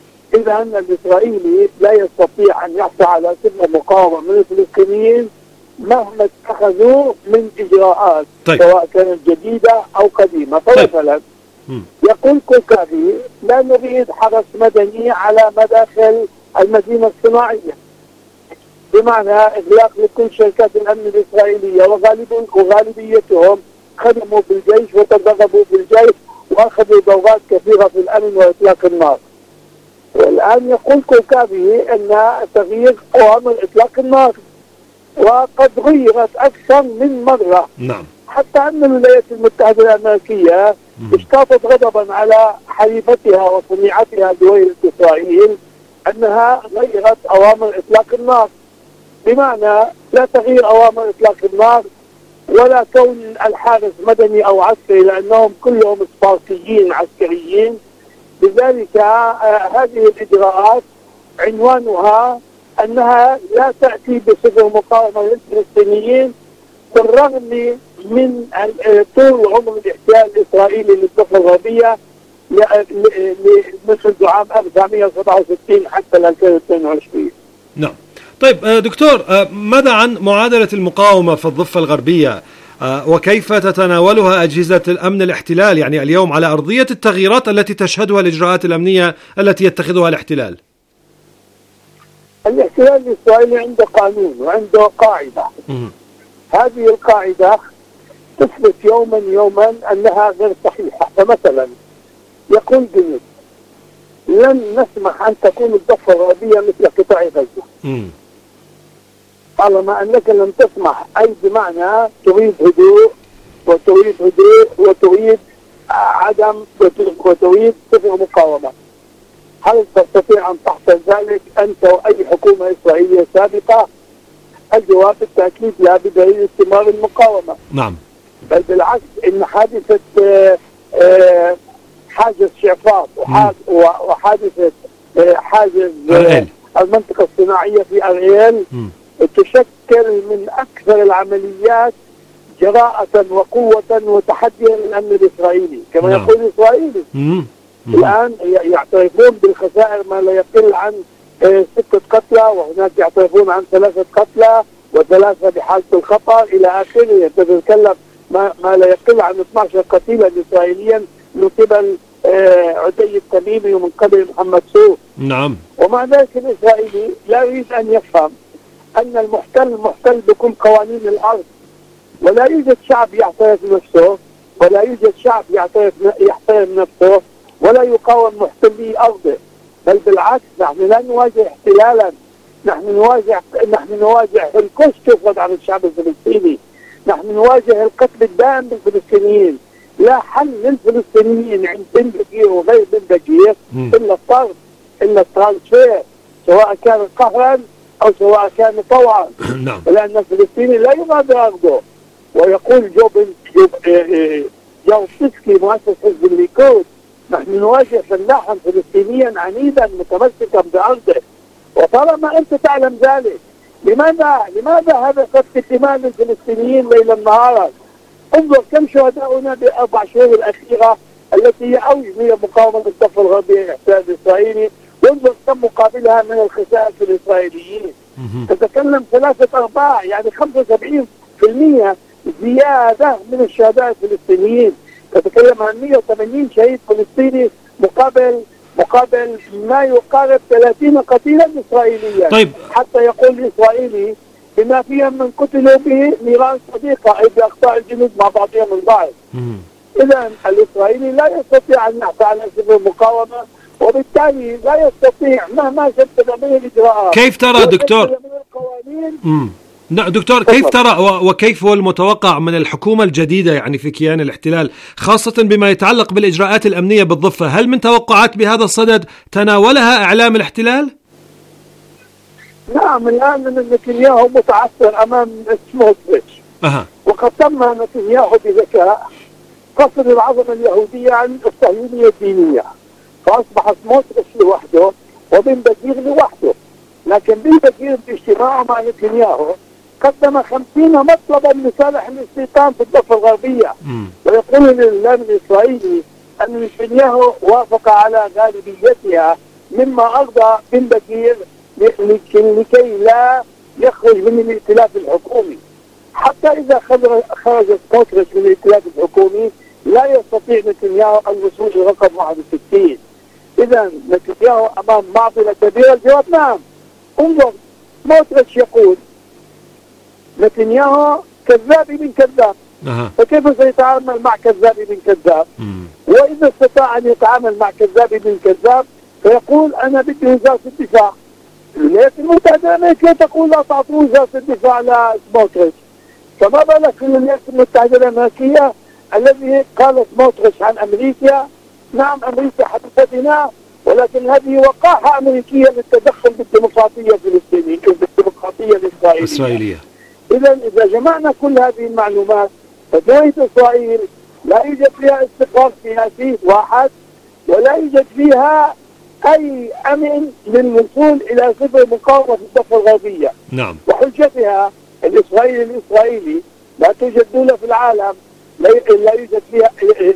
إذا الإسرائيلي لا يستطيع أن يحصل على سلم مقاومة من الفلسطينيين مهما اتخذوا من إجراءات سواء كانت جديدة أو قديمة. فمثلا يقول كوكابي لا نريد حرس مدني على مداخل المدينة الصناعية، بمعنى إغلاق لكل شركات الأمن الإسرائيلية، وغالبيتهم خدموا في الجيش وتدربوا في الجيش وأخذوا دورات كثيرة في الأمن وإطلاق النار. والآن يقول كوكابي أن تغيير أوامر إطلاق النار وقد غيرت أكثر من مرة. نعم. حتى أن الولايات المتحدة الأمريكية اشتاطت غضبا على حليفتها وصنيعتها دولة إسرائيل أنها غيرت أوامر إطلاق النار، بمعنى لا تغيير أوامر إطلاق النار ولا كون الحارس مدني أو عسكري، لأنهم كلهم سبارتيين عسكريين. لذلك هذه الإجراءات عنوانها أنها لا تأتي بصفر مقاومة للفلسطينيين بالرغم من طول عمر الاحتلال الإسرائيلي للضفة الغربية منذ عام 1967 حتى 2022. نعم. طيب دكتور، ماذا عن معادلة المقاومة في الضفة الغربية وكيف تتناولها أجهزة الأمن الاحتلال يعني اليوم على أرضية التغييرات التي تشهدها الإجراءات الأمنية التي يتخذها الاحتلال؟ الاحتلال الإسرائيلي عنده قانون وعنده قاعدة. هذه القاعدة تثبت يوما أنها غير صحيحة. فمثلا يقول جنود لن نسمح أن تكون الضفة الغربية مثل قطاع غزة طالما أنك لم تسمح، أي بمعنى تريد هدوء وتريد عدم وتريد صفر مقاومة. هل تستطيع أن تحصل ذلك أنت وأي حكومة إسرائيلية سابقة؟ الجواب بالتأكيد لا، بدليل استمرار المقاومة. نعم. بل بالعكس، إن حادثة حاجز شعفاط وحادثة حاجز المنطقة الصناعية في أريل تشكل من أكثر العمليات جراءة وقوة وتحديا للأمن الإسرائيلي كما يقول الإسرائيلي. الآن يعترفون بالخسائر ما لا يقل عن 6 قتلى، وهناك يعترفون عن 3 قتلى و3 بحالة الخطر إلى آخره. تتكلم ما لا يقل عن 12 قتيلا إسرائيليا من قبل عدي التميمي ومن قبل محمد سوف. نعم. ومع ذلك الإسرائيلي لا يريد أن يفهم أن المحتل بكل قوانين الأرض، ولا يوجد شعب يعترف نفسه، ولا يوجد شعب يحترم نفسه ولا يقاوم محتلي أرضه. بل بالعكس، نحن لا نواجه احتلالا، نحن نواجه الكش تفرض على الشعب الفلسطيني، نحن نواجه القتل الدائم بالفلسطينيين. لا حل للفلسطينيين عند بن بكير وغير بن بكير إلا الطرد، إلا الترانسفير، سواء كان قهرا أو سواء كان طوعا. نعم. لأن الفلسطيني لا يغادر أرضه. ويقول جوبسكي مؤسس حزب الليكود نحن نواجه فلاحا فلسطينيا عنيدا متمسكا بأرضه. وطالما أنت تعلم ذلك، لماذا هذا قتل الدماء للفلسطينيين ليلا نهارا؟ انظر كم شهداؤنا ب4 شهور الأخيرة التي هي أوجه مقاومة الضفة الغربية للاحتلال الإسرائيلي، وانظر كم مقابلها من الخسائر في الإسرائيليين. تتكلم 3/4 يعني 75% زيادة من الشهداء الفلسطينيين. تتكلم عن 180 شهيد فلسطيني مقابل ما يقارب 30 قتيلا إسرائيليا. طيب. حتى يقول الإسرائيلي بما فيهم من قتلوا به نيران صديقة، أي بأقطاع الجنود مع بعضهم البعض. إذا الإسرائيلي لا يستطيع أن يحصل على سبيل المقاومة، وبالتالي لا يستطيع مهما شدد من الإجراءات. كيف ترى دكتور؟ دكتور كيف ترى وكيف هو المتوقع من الحكومة الجديدة يعني في كيان الاحتلال، خاصة بما يتعلق بالإجراءات الأمنية بالضفة؟ هل من توقعات بهذا الصدد تناولها إعلام الاحتلال؟ نعم، الآن من نتنياهو متعثر أمام سموتريتش. وقد تم نتنياهو بذكاء فصل العظمة اليهودية عن الصهيونية الدينية، فأصبح سموتريتش لوحده وبن بكير لوحده. لكن بن بكير باجتماعه مع نتنياهو قدم 50 مطلبا لصالح الاستيطان في الضفة الغربية. ويقول الإعلام الإسرائيلي أن نتنياهو وافق على غالبيتها مما أرضى بن بكير لكي لا يخرج من الائتلاف الحكومي. حتى إذا خرج سموتريتش من الائتلاف الحكومي لا يستطيع نتنياهو الوصول إلى رقم 61. إذا نتنياهو أمام معضلة كبيرة. الجواب نعم. انظر، سموتريتش يقول نتنياهو كذاب ابن كذاب، فكيف سيتعامل مع كذاب ابن كذاب؟ وإذا استطاع أن يتعامل مع كذاب ابن كذاب فيقول أنا بدي وزارة الدفاع. الولايات المتحدة الأمريكية تقول لا تعطوا وزارة الدفاع لسموتريتش، فما بالك في الولايات المتحدة الأمريكية الذي قال سموتريتش عن أمريكا نعم أمريكا حبيبتنا، ولكن هذه وقاحة أمريكية للتدخل بالديمقراطية الفلسطينية بالديمقراطية الإسرائيلية. إذا جمعنا كل هذه المعلومات فدولة إسرائيل لا يوجد فيها استقرار سياسي واحد، ولا يوجد فيها أي أمن للوصول إلى صفر مقاومة في الضفة الغربية. نعم. وحجتها الإسرائيلي لا توجد دولة في العالم لا يوجد فيها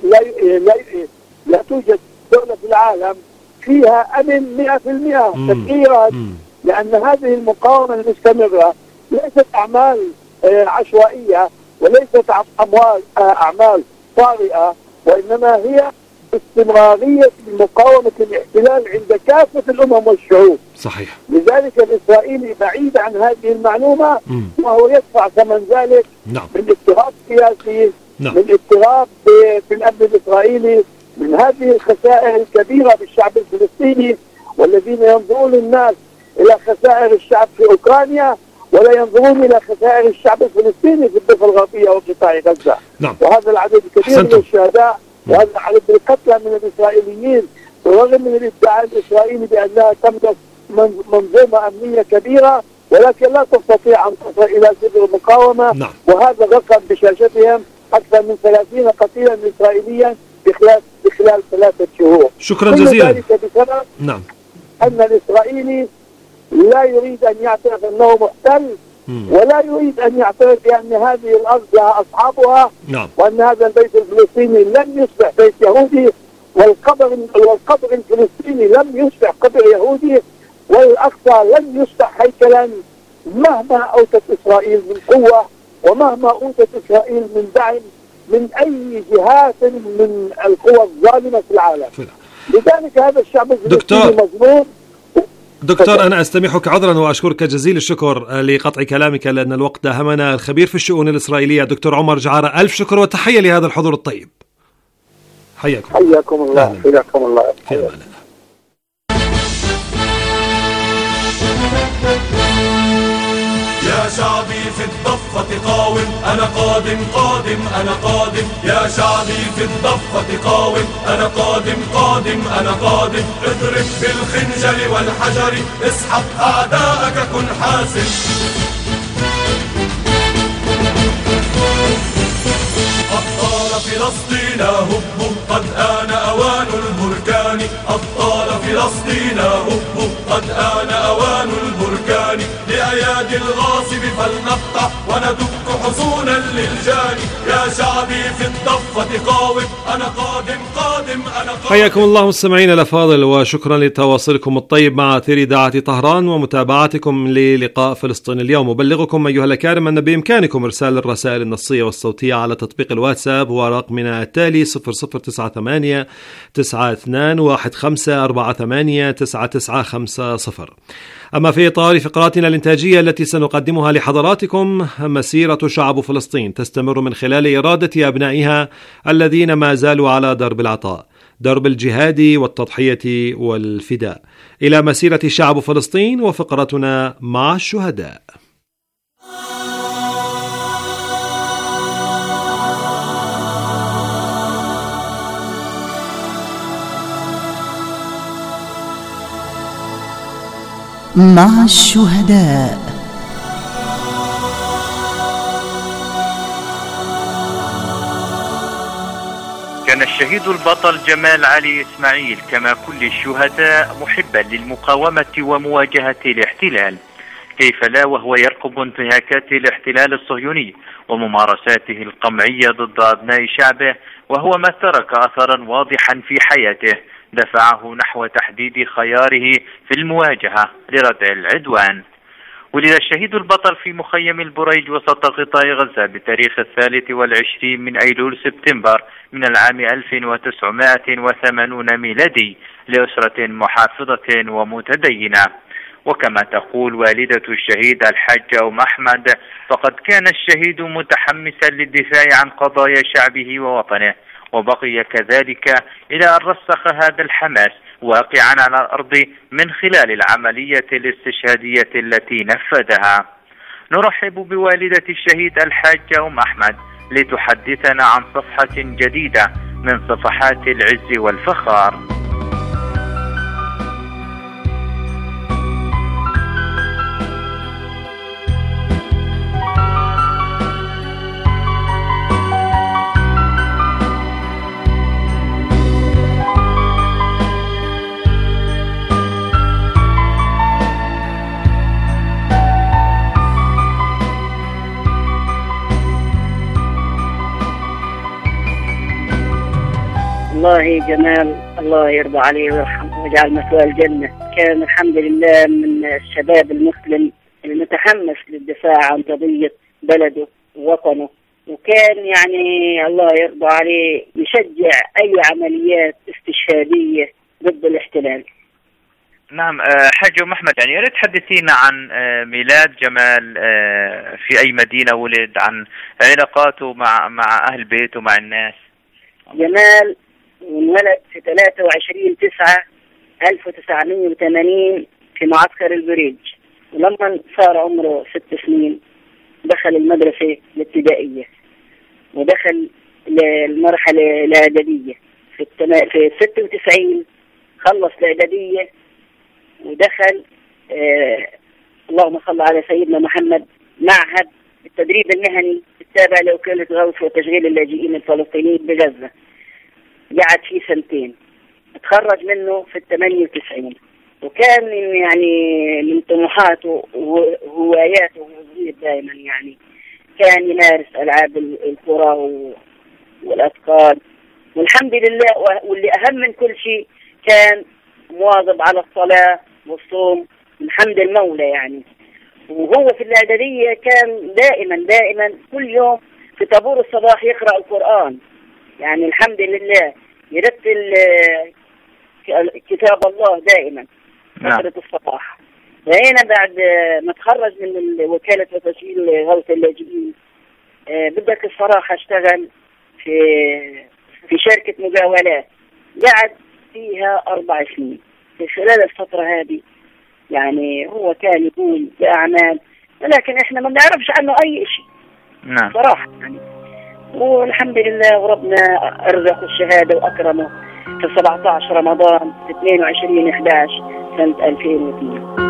لا توجد دولة في العالم فيها أمن 100% تفكيرا، لأن هذه المقاومة المستمرة ليست أعمال عشوائية وليست أعمال طارئة، وإنما هي استمرارية مقاومة الاحتلال عند كافة الأمم والشعوب. صحيح. لذلك الإسرائيلي بعيد عن هذه المعلومة وهو يدفع ثمن ذلك. نعم. من اضطراب سياسي، نعم. من اضطراب في الأمن الإسرائيلي، من هذه الخسائر الكبيرة بالشعب الفلسطيني، والذين ينظرون الناس إلى خسائر الشعب في أوكرانيا ولا ينظرون إلى خسائر الشعب الفلسطيني في الضفة الغربية وقطاع غزة. نعم. وهذا العدد الكبير من الشهداء وهذا عدد القتلى من الإسرائيليين، بالرغم من الادعاء الإسرائيلي بأنها تملك منظومة أمنية كبيرة، ولكن لا تستطيع أن تصل إلى صفر المقاومة. نعم. وهذا رقم بشاشتهم أكثر من 30 قتيلا إسرائيليا بخلال 3 شهور. شكرا جزيلا. ذلك بسبب نعم. أن الإسرائيلي لا يريد أن يعترف أنه محتل، ولا يريد أن يعترف بأن هذه الأرض لها أصحابها. نعم. وأن هذا البيت الفلسطيني لم يصبح بيت يهودي، والقبر الفلسطيني لم يصبح قبر يهودي، والأقصى لم يصبح هيكلا مهما أوتت إسرائيل من قوة ومهما أوتت إسرائيل من دعم من أي جهات من القوى الظالمة في العالم. لذلك هذا الشعب الفلسطيني مظلوم. دكتور أنا أستميحك عذرا وأشكرك جزيل الشكر لقطع كلامك لأن الوقت داهمنا. الخبير في الشؤون الإسرائيلية دكتور عمر جعارة، ألف شكر وتحية لهذا الحضور الطيب. حياكم الله. حياكم الله. في أمان الله. يا شعبي في الضفة قاوم، أنا قادم قادم أنا قادم. يا شعبي في الضفة قاوم، أنا قادم قادم أنا قادم. اضرب بالخنجر والحجر، اسحق أعداءك كن حاسم. أبطال فلسطين هبوا، قد آن أوان البركان. أبطال فلسطين هبوا، قد آن أوان البركان. لأيادي الغاصب فلنقطع وندك حصونا للجاني. يا شعبي في الضفة قاوم، أنا قادم قادم أنا قادم. حياكم الله مستمعينا الأفاضل، وشكرا لتواصلكم الطيب مع أثير إذاعة طهران ومتابعتكم للقاء فلسطين اليوم. أبلغكم أيها الأكارم أن بإمكانكم إرسال الرسائل النصية والصوتية على تطبيق الواتساب ورقمنا التالي 0098 92 15 48 9950. أما في إطار فقراتنا الإنتاجية التي سنقدمها لحضراتكم، مسيرة شعب فلسطين تستمر من خلال إرادة أبنائها الذين ما زالوا على درب العطاء، درب الجهاد والتضحية والفداء، إلى مسيرة شعب فلسطين وفقرتنا مع الشهداء. مع الشهداء. كان الشهيد البطل جمال علي إسماعيل كما كل الشهداء محبا للمقاومة ومواجهة الاحتلال، كيف لا وهو يرقب انتهاكات الاحتلال الصهيوني وممارساته القمعية ضد أبناء شعبه، وهو ما ترك أثرا واضحا في حياته دفعه نحو تحديد خياره في المواجهة لردع العدوان. ولد الشهيد البطل في مخيم البريج وسط قطاع غزة بتاريخ 23 من أيلول سبتمبر من العام 1980 ميلادي لأسرة محافظة ومتدينة. وكما تقول والدة الشهيد الحاجة أم أحمد، فقد كان الشهيد متحمسا للدفاع عن قضايا شعبه ووطنه، وبقي كذلك إلى أن رسخ هذا الحماس واقعا على الأرض من خلال العملية الاستشهادية التي نفذها. نرحب بوالدة الشهيد الحاجة أم أحمد لتحدثنا عن صفحة جديدة من صفحات العز والفخار. والله جمال الله يرضى عليه ويرحمه ويجعل مثواه الجنة. كان الحمد لله من الشباب المسلم المتحمس للدفاع عن قضية بلده ووطنه، وكان يعني الله يرضى عليه يشجع أي عمليات استشهادية ضد الاحتلال. نعم حاج محمد، يعني يا ريت تحدثينا عن ميلاد جمال في أي مدينة ولد، عن علاقاته مع أهل بيته مع الناس. جمال انولد في 23/9/1980 في معسكر البريج، ولما صار عمره 6 سنين دخل المدرسة الابتدائية ودخل المرحلة الإعدادية. في 96 خلص الإعدادية ودخل اللهم صل على سيدنا محمد معهد التدريب المهني التابع لوكالة غوث وتشغيل اللاجئين الفلسطينيين بغزة. قعد فيه 2 سنين، اتخرج منه في 98. وكان يعني من طموحاته وهواياته وصغير دائما يعني كان يمارس ألعاب الكرة والأثقال، والحمد لله. واللي أهم من كل شيء كان مواظب على الصلاة والصوم من حمد المولى يعني. وهو في الإعدادية كان دائما كل يوم في طابور الصباح يقرأ القرآن، يعني الحمد لله يرتل كتاب الله دائما فترة الصباح. وهنا بعد ما تخرج من وكالة وتشغيل غوث اللاجئين بدك الصراحة اشتغل في شركة مجاولات، قعد فيها 4 سنين. في خلال الفترة هذه يعني هو كان يقوم بأعمال ولكن احنا ما بنعرفش عنه أي شيء. نعم صراحة يعني. والحمد لله وربنا أرزقه الشهادة وأكرمه في 17 رمضان 22/11 سنة 2002.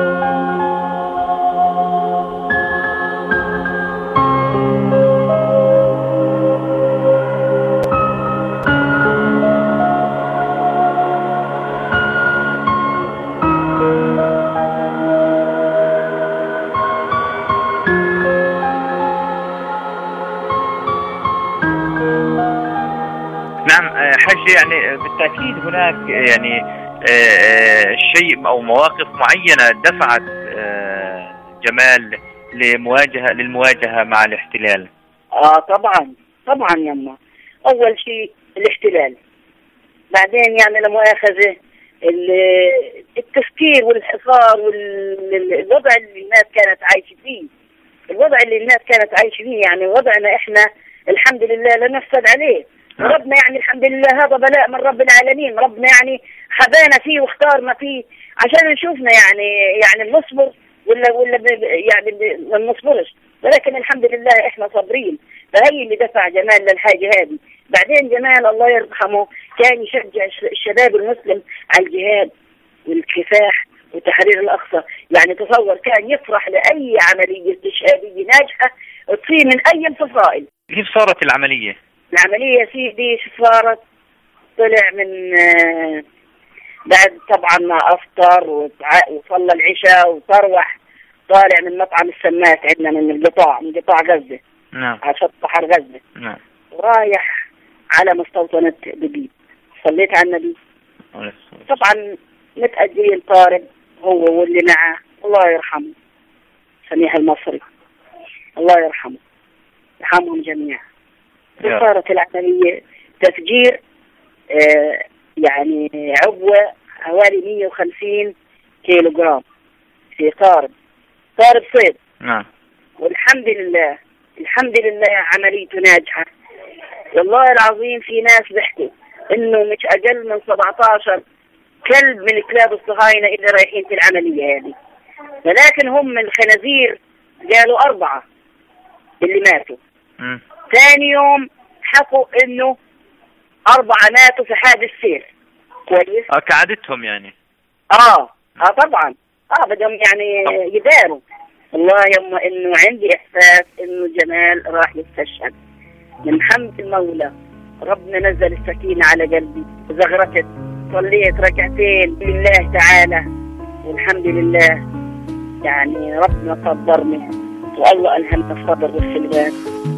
يعني بالتأكيد هناك يعني شيء أو مواقف معينة دفعت جمال للمواجهة مع الاحتلال. طبعا يما. أول شيء الاحتلال، بعدين يعني لمؤاخذة التفكير والحصار والوضع اللي الناس كانت عايشة فيه. يعني وضعنا احنا الحمد لله لا نفسد عليه. ربنا يعني الحمد لله هذا بلاء من رب العالمين. ربنا يعني حبانا فيه واختارنا فيه عشان نشوفنا يعني نصبر ولا يعني ما نصبرش، ولكن الحمد لله احنا صابرين. فهي اللي دفع جمال للحاجة هذه. بعدين جمال الله يرحمه كان يشجع الشباب المسلم على الجهاد والكفاح وتحرير الأقصى. يعني تصور كان يفرح لأي عملية استشهادية ناجحة تصير من أي الفصائل. كيف صارت العملية؟ العملية سيدي صارت طلع من بعد طبعا ما أفطر وصلى العشاء وتروح طالع من مطعم السماك عندنا من قطاع غزة. نعم. على شط بحر غزة. نعم. ورايح على مستوطنة دبيب. صليت على النبي. طبعا متأجرين طارق هو واللي معه الله يرحمه. سميح المصري، الله يرحمه، يرحمهم جميعا. صارت العملية تفجير يعني عبوة حوالي 150 كيلو جرام في قارب صيد. نعم. والحمد لله عمليته ناجحة. والله العظيم في ناس بيحكوا انه مش اقل من 17 كلب من كلاب الصهاينة اللي رايحين في العملية هذه، ولكن هم الخنازير قالوا 4 اللي ماتوا. ثاني يوم حكوا انه 4 ماتوا في حادث سير. كويس. كعادتهم يعني. طبعا. بدهم يعني يداروا. والله يما انه عندي احساس انه جمال راح يستشهد. من حمد المولى ربنا نزل السكينة على قلبي وزغرتت، صليت ركعتين لله تعالى والحمد لله. يعني ربنا قدرني والله ألهمنا الصبر والسلوان.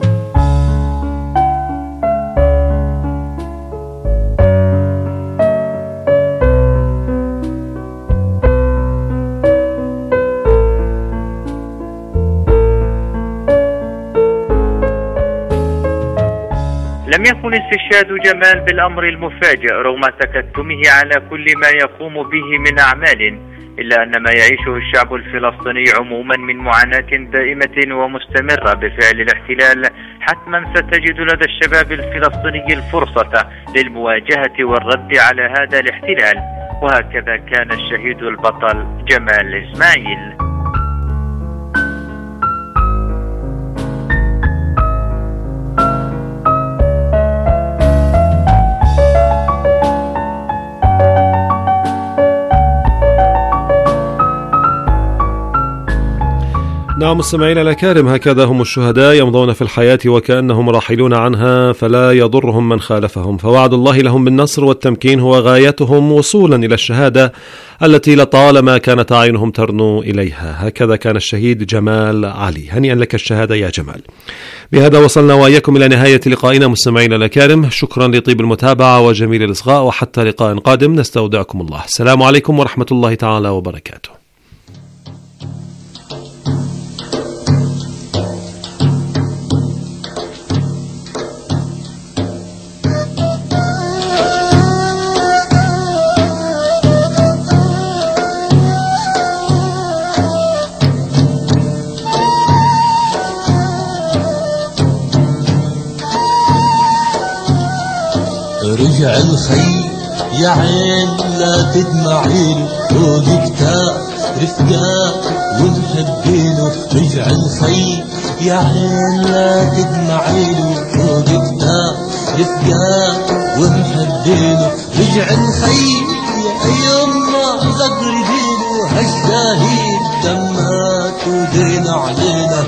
لم يكن استشهاد جمال بالأمر المفاجئ رغم تكتمه على كل ما يقوم به من أعمال، إلا أن ما يعيشه الشعب الفلسطيني عموما من معاناة دائمة ومستمرة بفعل الاحتلال حتما ستجد لدى الشباب الفلسطيني الفرصة للمواجهة والرد على هذا الاحتلال. وهكذا كان الشهيد البطل جمال إسماعيل. نعم مستمعينا الأكارم، هكذا هم الشهداء يمضون في الحياة وكأنهم راحلون عنها، فلا يضرهم من خالفهم، فوعد الله لهم بالنصر والتمكين هو غايتهم وصولا إلى الشهادة التي لطالما كانت أعينهم ترنو إليها. هكذا كان الشهيد جمال علي. هنيئا لك الشهادة يا جمال. بهذا وصلنا وإياكم إلى نهاية لقائنا مستمعينا الأكارم. شكرا لطيب المتابعة وجميل الإصغاء، وحتى لقاء قادم نستودعكم الله. السلام عليكم ورحمة الله تعالى وبركاته. رجع الخي يا عين لا تدمعيله، فوق كتاب رفقاك ونحبينه. رجع الخي يا عين لا تدمعيله، فوق كتاب رفقاك ونحبينه. رجع الخي يا يما زغربينه، هالشهيد دمات ودين علينا.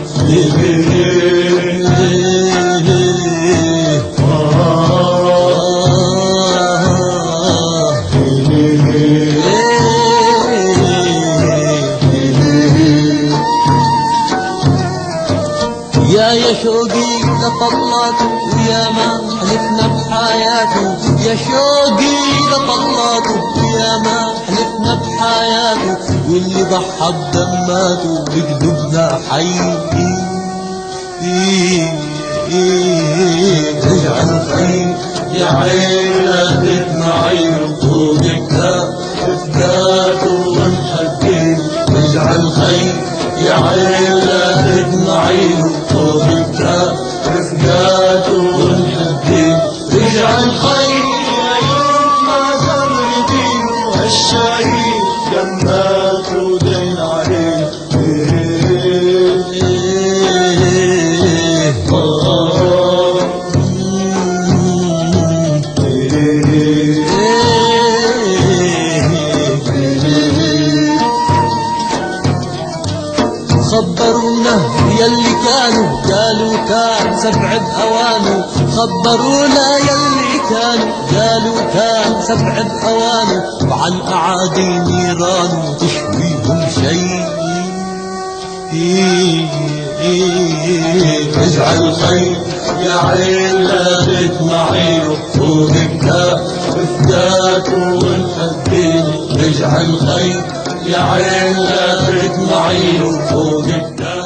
يا شوقي لطلاته ويا ما حلفنا بحياته، يا شوقي لطلاته ويا ما حلفنا بحياته، واللي ضحى بدماته بقلوبنا حي. رجع الخي يا عين لا تدمعيله، فوق كتاب رفقاته ونحبينه. رجع الخي يا عين لا تدمعيله، فوق كتاب رفقاته ونحبينه. رجع الخي يا يما زغربينه، هالشهيد دمات ودين علينا. خبرونا يلي كانوا قالوا كان 7 أوانه، خبرونا يلي كانوا قالوا كان 7 أوانه، وعن أعادي نيران تشويهم شيء. رجع الخي يا عين لا تدمعيله، فوق كتاب رفقاته ونحبينه. رجع الخي يا عين لا تدمعي فوق الدار.